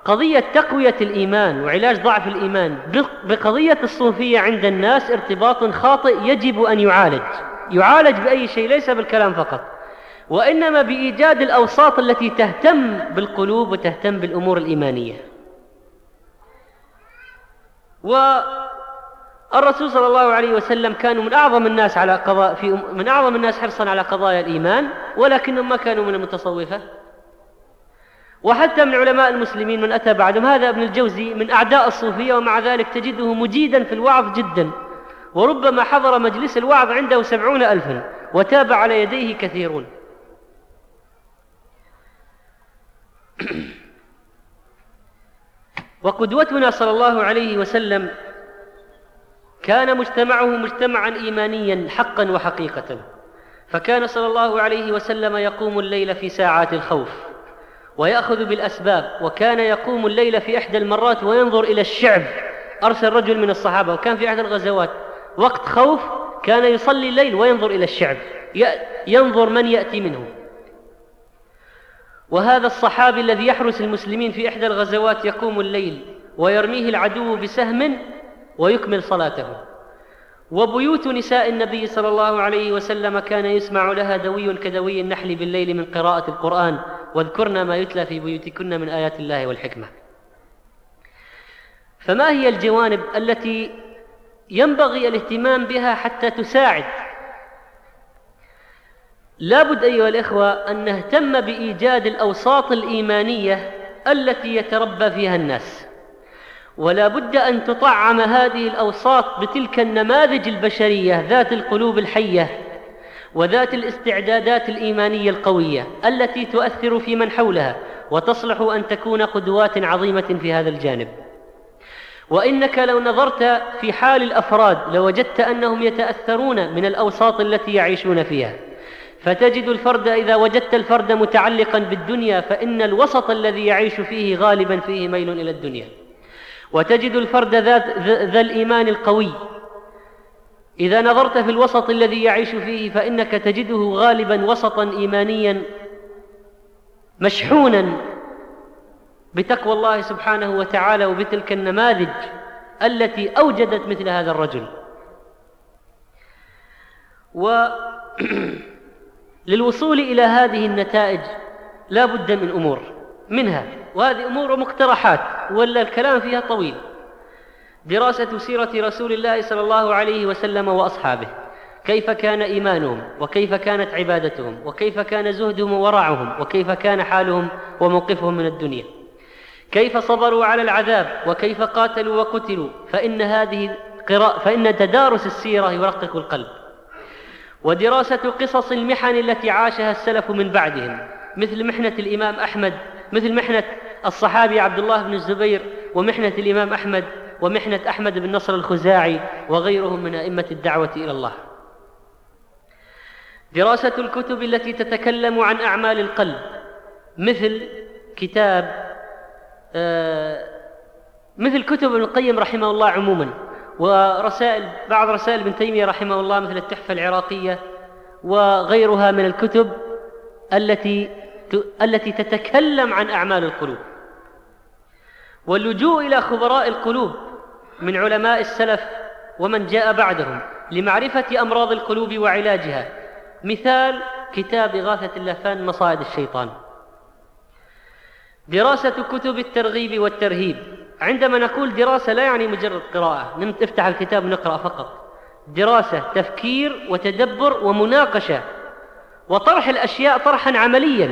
قضية تقوية الإيمان وعلاج ضعف الإيمان بقضية الصوفية عند الناس ارتباط خاطئ يجب أن يعالج يعالج بأي شيء، ليس بالكلام فقط، وإنما بإيجاد الأوساط التي تهتم بالقلوب وتهتم بالأمور الإيمانية. والرسول صلى الله عليه وسلم كانوا من أعظم الناس على قضاء في من أعظم الناس حرصا على قضايا الإيمان، ولكنهم ما كانوا من المتصوفة. وحتى من علماء المسلمين من أتى بعدهم، هذا ابن الجوزي من أعداء الصوفية، ومع ذلك تجده مجيدا في الوعظ جدا، وربما حضر مجلس الوعظ عنده سبعون ألفا وتابع على يديه كثيرون. وقدوتنا صلى الله عليه وسلم كان مجتمعه مجتمعا إيمانيا حقا وحقيقة، فكان صلى الله عليه وسلم يقوم الليل في ساعات الخوف ويأخذ بالأسباب، وكان يقوم الليل في إحدى المرات وينظر إلى الشعب. أرسل رجل من الصحابة وكان في أحد الغزوات وقت خوف، كان يصلي الليل وينظر إلى الشعب، ينظر من يأتي منه. وهذا الصحابي الذي يحرس المسلمين في إحدى الغزوات يقوم الليل ويرميه العدو بسهم ويكمل صلاته. وبيوت نساء النبي صلى الله عليه وسلم كان يسمع لها دوي كدوي النحل بالليل من قراءة القرآن، واذكرن ما يتلى في بيوتكن من آيات الله والحكمة. فما هي الجوانب التي ينبغي الاهتمام بها حتى تساعد؟ لا بد أيها الإخوة أن نهتم بإيجاد الأوساط الإيمانية التي يتربى فيها الناس، ولا بد أن تطعم هذه الأوساط بتلك النماذج البشرية ذات القلوب الحية وذات الاستعدادات الإيمانية القوية التي تؤثر في من حولها وتصلح أن تكون قدوات عظيمة في هذا الجانب. وإنك لو نظرت في حال الأفراد لوجدت أنهم يتأثرون من الأوساط التي يعيشون فيها، فتجد الفرد إذا وجدت الفرد متعلقا بالدنيا فإن الوسط الذي يعيش فيه غالبا فيه ميل إلى الدنيا، وتجد الفرد ذات ذا الإيمان القوي إذا نظرت في الوسط الذي يعيش فيه فإنك تجده غالبا وسطا إيمانيا مشحونا بتقوى الله سبحانه وتعالى وبتلك النماذج التي أوجدت مثل هذا الرجل. وللوصول إلى هذه النتائج لا بد من أمور منها، وهذه أمور مقترحات ولا الكلام فيها طويل: دراسة سيرة رسول الله صلى الله عليه وسلم وأصحابه، كيف كان إيمانهم وكيف كانت عبادتهم وكيف كان زهدهم وورعهم وكيف كان حالهم وموقفهم من الدنيا، كيف صبروا على العذاب وكيف قاتلوا وقتلوا، فإن هذه قراءة فإن تدارس السيرة يرقق القلب. ودراسة قصص المحن التي عاشها السلف من بعدهم، مثل محنة الإمام أحمد، مثل محنة الصحابي عبد الله بن الزبير، ومحنة الإمام أحمد، ومحنة أحمد بن نصر الخزاعي وغيرهم من أئمة الدعوة إلى الله. دراسة الكتب التي تتكلم عن أعمال القلب، مثل كتاب آه مثل كتب ابن القيم رحمه الله عموما، ورسائل بعض رسائل ابن تيمية رحمه الله مثل التحفة العراقية وغيرها من الكتب التي التي تتكلم عن أعمال القلوب. واللجوء إلى خبراء القلوب من علماء السلف ومن جاء بعدهم لمعرفة أمراض القلوب وعلاجها، مثال كتاب إغاثة اللهفان مصائد الشيطان. دراسة كتب الترغيب والترهيب، عندما نقول دراسة لا يعني مجرد قراءة نفتح الكتاب ونقرأ فقط، دراسة تفكير وتدبر ومناقشة وطرح الأشياء طرحا عمليا.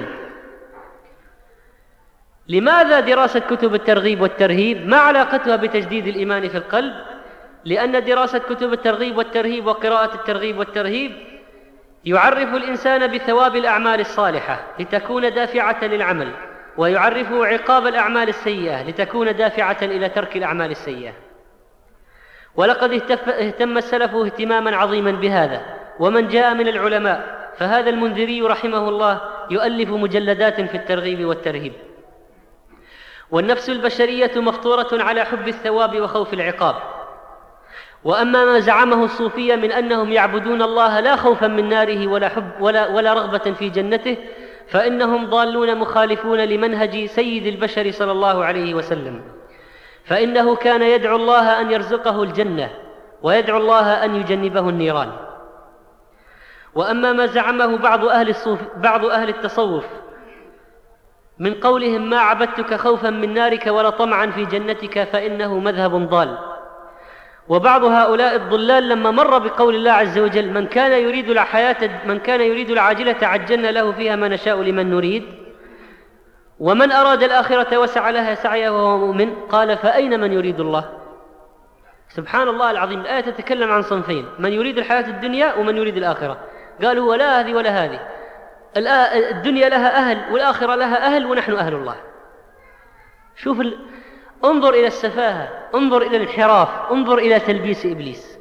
لماذا دراسة كتب الترغيب والترهيب؟ ما علاقتها بتجديد الإيمان في القلب؟ لأن دراسة كتب الترغيب والترهيب وقراءة الترغيب والترهيب يعرف الإنسان بثواب الأعمال الصالحة لتكون دافعة للعمل، ويعرف عقاب الأعمال السيئة لتكون دافعة إلى ترك الأعمال السيئة. ولقد اهتم السلف اهتماما عظيما بهذا، ومن جاء من العلماء، فهذا المنذري رحمه الله يؤلف مجلدات في الترغيب والترهيب. والنفس البشرية مفطورة على حب الثواب وخوف العقاب. وأما ما زعمه الصوفية من أنهم يعبدون الله لا خوفا من ناره ولا, حب ولا, ولا رغبة في جنته، فإنهم ضالون مخالفون لمنهج سيد البشر صلى الله عليه وسلم، فإنه كان يدعو الله أن يرزقه الجنة ويدعو الله أن يجنبه النيران. وأما ما زعمه بعض أهل, الصوف بعض أهل التصوف من قولهم ما عبدتك خوفا من نارك ولا طمعا في جنتك فإنه مذهب ضال. وبعض هؤلاء الضلال لما مر بقول الله عز وجل من كان يريد الحياة من كان يريد العاجلة عجلنا له فيها ما نشاء لمن نريد ومن أراد الآخرة وسعى لها سعيها وهو مؤمن، قال فأين من يريد الله؟ سبحان الله العظيم، الآية تتكلم عن صنفين، من يريد الحياة الدنيا ومن يريد الآخرة. قالوا ولا هذه ولا هذه، الدنيا لها أهل والآخرة لها أهل ونحن أهل الله. شوف ال... انظر إلى السفاهة، انظر إلى الانحراف، انظر إلى تلبيس إبليس.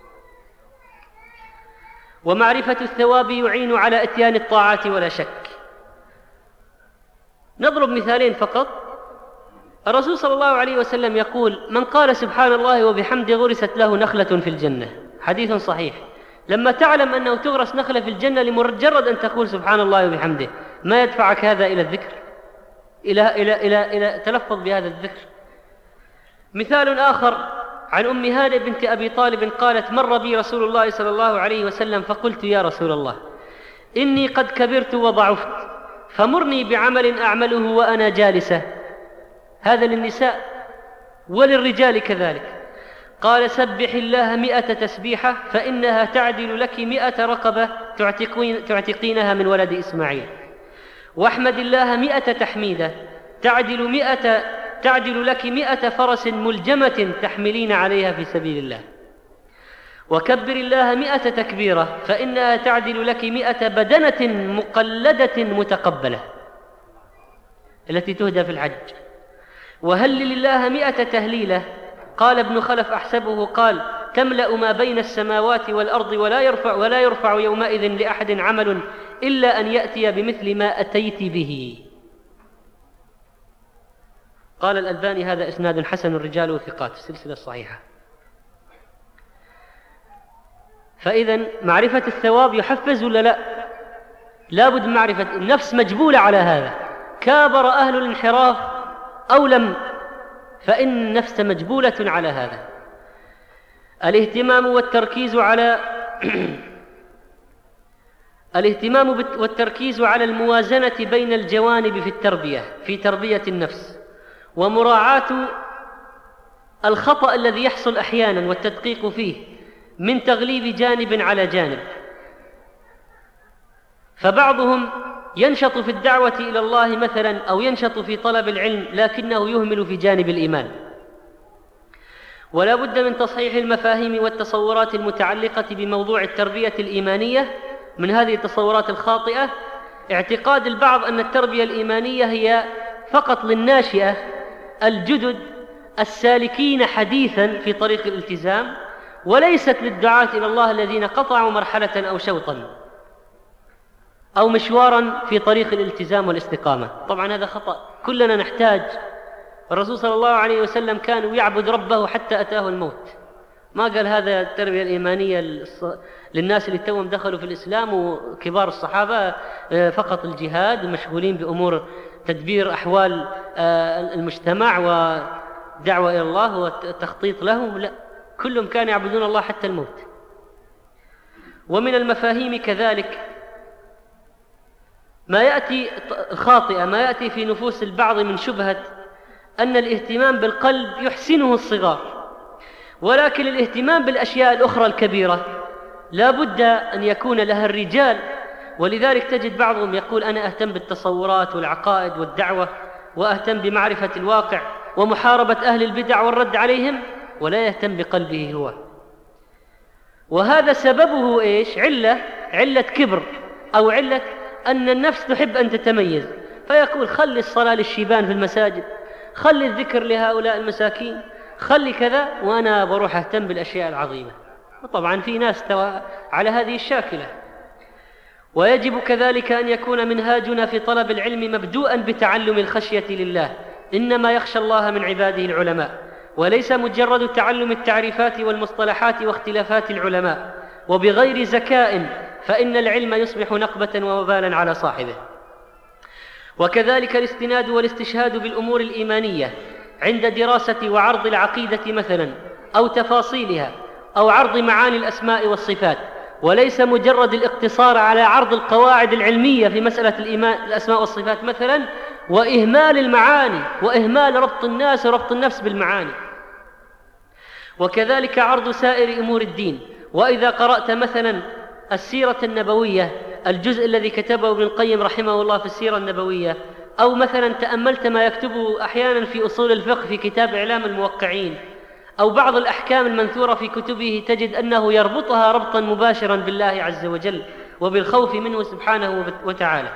ومعرفة الثواب يعين على إتيان الطاعات ولا شك. نضرب مثالين فقط. الرسول صلى الله عليه وسلم يقول من قال سبحان الله وبحمده غرست له نخلة في الجنة، حديث صحيح. لما تعلم أنه تغرس نخلة في الجنة لمجرد أن تقول سبحان الله وبحمده، ما يدفعك هذا إلى الذكر، إلى, إلى, إلى, إلى تلفظ بهذا الذكر. مثال آخر عن أم هانئ بنت أبي طالب قالت مر بي رسول الله صلى الله عليه وسلم فقلت يا رسول الله إني قد كبرت وضعفت فمرني بعمل أعمله وأنا جالسة. هذا للنساء وللرجال كذلك. قال سبح الله مئة تسبيحة فإنها تعدل لك مئة رقبة تعتقين تعتقينها من ولد إسماعيل، واحمد الله مئة تحميدة تعدل مئة تعدل لك مئة فرس ملجمة تحملين عليها في سبيل الله، وكبر الله مئة تكبيرة فإنها تعدل لك مئة بدنة مقلدة متقبلة التي تهدى في الحج، وهلل الله مئة تهليلة. قال ابن خلف أحسبه قال تملأ ما بين السماوات والأرض ولا يرفع, ولا يرفع يومئذ لأحد عمل إلا أن يأتي بمثل ما أتيت به. قال الألباني هذا إسناد حسن الرجال وثقات في السلسلة الصحيحة. فإذا معرفة الثواب يحفز ولا لا؟ لابد معرفة. النفس مجبولة على هذا، كابر أهل الانحراف أو لم، فإن النفس مجبولة على هذا. الاهتمام والتركيز على الاهتمام والتركيز على الموازنة بين الجوانب في التربية في تربية النفس، ومراعاة الخطأ الذي يحصل أحيانا والتدقيق فيه من تغليب جانب على جانب. فبعضهم ينشط في الدعوة إلى الله مثلا أو ينشط في طلب العلم لكنه يهمل في جانب الإيمان. ولا بد من تصحيح المفاهيم والتصورات المتعلقة بموضوع التربية الإيمانية من هذه التصورات الخاطئة. اعتقاد البعض أن التربية الإيمانية هي فقط للناشئة الجدد السالكين حديثا في طريق الالتزام، وليست للدعاة إلى الله الذين قطعوا مرحلة أو شوطا أو مشوارا في طريق الالتزام والاستقامة. طبعا هذا خطأ، كلنا نحتاج. الرسول صلى الله عليه وسلم كان يعبد ربه حتى أتاه الموت، ما قال هذا التربية الإيمانية للناس اللي توهم دخلوا في الإسلام وكبار الصحابة فقط الجهاد ومشغولين بأمور تدبير أحوال المجتمع ودعوة إلى الله والتخطيط له. لا، كلهم كانوا يعبدون الله حتى الموت. ومن المفاهيم كذلك ما يأتي الخاطئة ما يأتي في نفوس البعض من شبهة أن الاهتمام بالقلب يحسنه الصغار، ولكن الاهتمام بالأشياء الأخرى الكبيرة لا بد أن يكون لها الرجال. ولذلك تجد بعضهم يقول أنا أهتم بالتصورات والعقائد والدعوة وأهتم بمعرفة الواقع ومحاربة أهل البدع والرد عليهم، ولا يهتم بقلبه هو. وهذا سببه إيش؟ علة علة كبر أو علة أن النفس تحب أن تتميز، فيقول خلي الصلاة للشيبان في المساجد، خلي الذكر لهؤلاء المساكين، خلي كذا، وأنا بروح أهتم بالأشياء العظيمة. وطبعا في ناس على هذه الشاكلة. ويجب كذلك أن يكون منهاجنا في طلب العلم مبدوءا بتعلم الخشية لله، إنما يخشى الله من عباده العلماء، وليس مجرد تعلم التعريفات والمصطلحات واختلافات العلماء وبغير زكاء، فإن العلم يصبح نقبة ووبالا على صاحبه. وكذلك الاستناد والاستشهاد بالأمور الإيمانية عند دراسة وعرض العقيدة مثلا، أو تفاصيلها، أو عرض معاني الأسماء والصفات، وليس مجرد الاقتصار على عرض القواعد العلمية في مسألة الإيمان الأسماء والصفات مثلا، وإهمال المعاني وإهمال ربط الناس وربط النفس بالمعاني. وكذلك عرض سائر أمور الدين. وإذا قرأت مثلا السيرة النبوية، الجزء الذي كتبه ابن القيم رحمه الله في السيرة النبوية، أو مثلا تأملت ما يكتبه أحيانا في أصول الفقه في كتاب إعلام الموقعين، أو بعض الأحكام المنثورة في كتبه، تجد أنه يربطها ربطا مباشرا بالله عز وجل وبالخوف منه سبحانه وتعالى.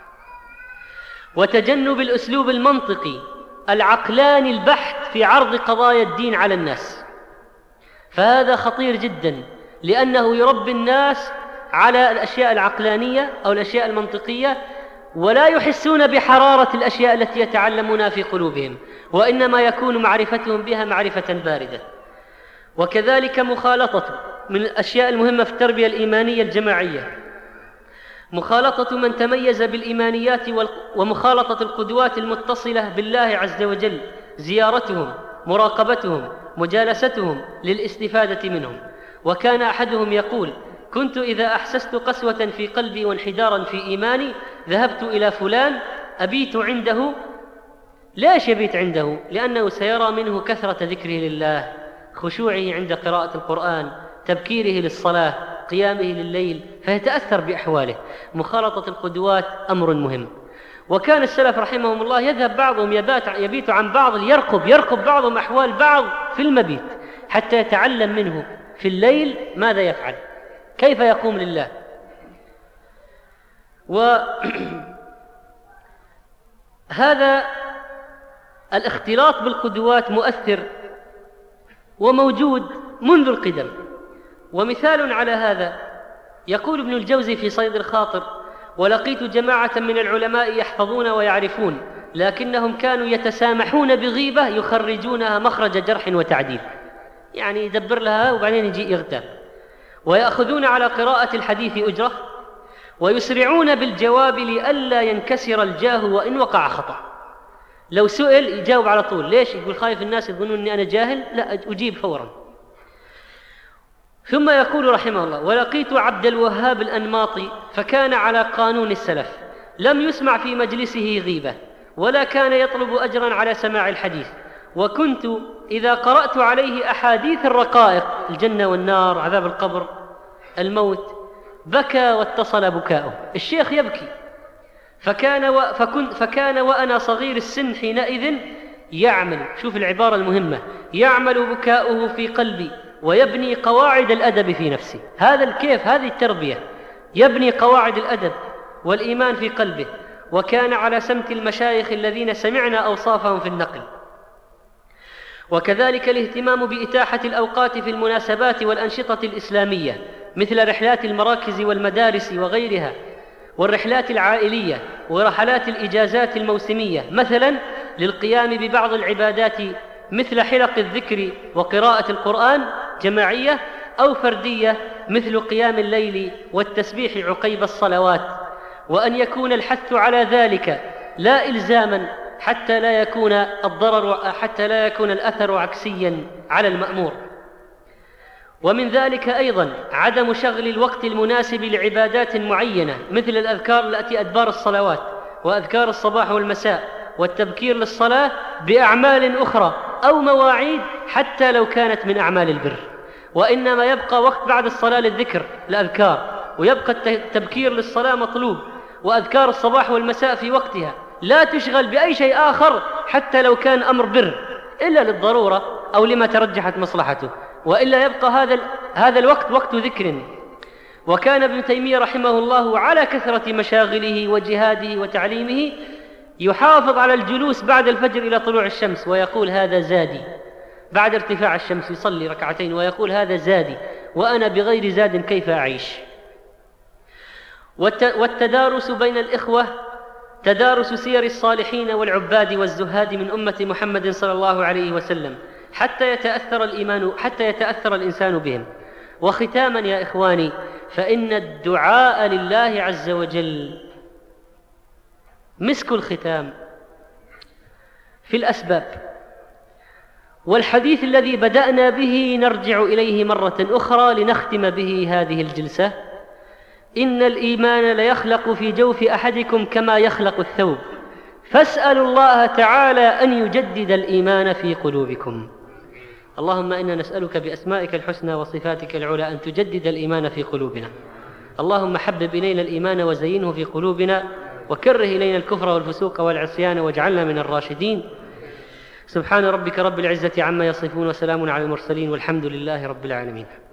وتجنب الأسلوب المنطقي العقلاني البحت في عرض قضايا الدين على الناس، فهذا خطير جدا، لأنه يربي الناس على الأشياء العقلانية أو الأشياء المنطقية، ولا يحسون بحرارة الأشياء التي يتعلمونها في قلوبهم، وإنما يكون معرفتهم بها معرفة باردة. وكذلك مخالطة من الأشياء المهمة في التربية الإيمانية الجماعية، مخالطة من تميز بالإيمانيات ومخالطة القدوات المتصلة بالله عز وجل، زيارتهم، مراقبتهم، مجالستهم للاستفادة منهم. وكان أحدهم يقول: كنت إذا أحسست قسوة في قلبي وانحدارا في إيماني ذهبت إلى فلان أبيت عنده. ليش يبيت عنده؟ لأنه سيرى منه كثرة ذكره لله، خشوعه عند قراءة القرآن، تبكيره للصلاة، قيامه لليل، فيتأثر بأحواله. مخالطة القدوات أمر مهم. وكان السلف رحمهم الله يذهب بعضهم يبات يبيت عن بعض ليرقب يرقب بعضهم أحوال بعض في المبيت، حتى يتعلم منه في الليل ماذا يفعل، كيف يقوم لله. وهذا الاختلاط بالقدوات مؤثر وموجود منذ القدم. ومثال على هذا يقول ابن الجوزي في صيد الخاطر: ولقيت جماعة من العلماء يحفظون ويعرفون، لكنهم كانوا يتسامحون بغيبة يخرجونها مخرج جرح وتعديل، يعني يدبر لها وبعدين يجي يغتاب، ويأخذون على قراءة الحديث أجرة، ويسرعون بالجواب لئلا ينكسر الجاه وإن وقع خطأ. لو سئل يجاوب على طول. ليش؟ يقول خايف الناس يظنون أني أنا جاهل، لا أجيب فورا. ثم يقول رحمه الله: ولقيت عبد الوهاب الأنماطي فكان على قانون السلف، لم يسمع في مجلسه غيبة، ولا كان يطلب أجرا على سماع الحديث، وكنت إذا قرأت عليه أحاديث الرقائق، الجنة والنار، عذاب القبر، الموت، بكى واتصل بكاؤه. الشيخ يبكي. فكان, و... فكن... فكان وأنا صغير السن حينئذ يعمل، شوف العبارة المهمة، يعمل بكاؤه في قلبي ويبني قواعد الأدب في نفسي. هذا الكيف، هذه التربية، يبني قواعد الأدب والإيمان في قلبه. وكان على سمت المشايخ الذين سمعنا أوصافهم في النقل. وكذلك الاهتمام بإتاحة الأوقات في المناسبات والأنشطة الإسلامية، مثل رحلات المراكز والمدارس وغيرها، والرحلات العائلية، ورحلات الإجازات الموسمية، مثلا للقيام ببعض العبادات مثل حلق الذكر وقراءة القرآن جماعية، أو فردية مثل قيام الليل والتسبيح عقيب الصلوات. وأن يكون الحث على ذلك لا إلزاما، حتى لا يكون الضرر حتى لا يكون الأثر عكسيا على المأمور. ومن ذلك أيضا عدم شغل الوقت المناسب لعبادات معينة، مثل الأذكار التي أدبار الصلوات وأذكار الصباح والمساء والتبكير للصلاة، بأعمال أخرى أو مواعيد حتى لو كانت من أعمال البر، وإنما يبقى وقت بعد الصلاة للذكر الأذكار، ويبقى التبكير للصلاة مطلوب، وأذكار الصباح والمساء في وقتها، لا تشغل بأي شيء آخر حتى لو كان أمر بر، إلا للضرورة أو لما ترجحت مصلحته، وإلا يبقى هذا هذا الوقت وقت ذكر. وكان ابن تيمية رحمه الله على كثرة مشاغله وجهاده وتعليمه يحافظ على الجلوس بعد الفجر إلى طلوع الشمس، ويقول هذا زادي. بعد ارتفاع الشمس يصلي ركعتين ويقول هذا زادي، وأنا بغير زاد كيف أعيش. والتدارس بين الإخوة، تدارس سير الصالحين والعباد والزهاد من أمة محمد صلى الله عليه وسلم، حتى يتأثر الإيمان حتى يتأثر الإنسان بهم. وختاما يا إخواني، فإن الدعاء لله عز وجل مسك الختام في الأسباب، والحديث الذي بدأنا به نرجع إليه مرة أخرى لنختم به هذه الجلسة. إن الإيمان ليخلق في جوف أحدكم كما يخلق الثوب، فاسألوا الله تعالى أن يجدد الإيمان في قلوبكم. اللهم إنا نسألك بأسمائك الحسنى وصفاتك العلى أن تجدد الإيمان في قلوبنا. اللهم حبب إلينا الإيمان وزينه في قلوبنا، وكره إلينا الكفر والفسوق والعصيان واجعلنا من الراشدين. سبحان ربك رب العزة عما يصفون، وسلام على المرسلين، والحمد لله رب العالمين.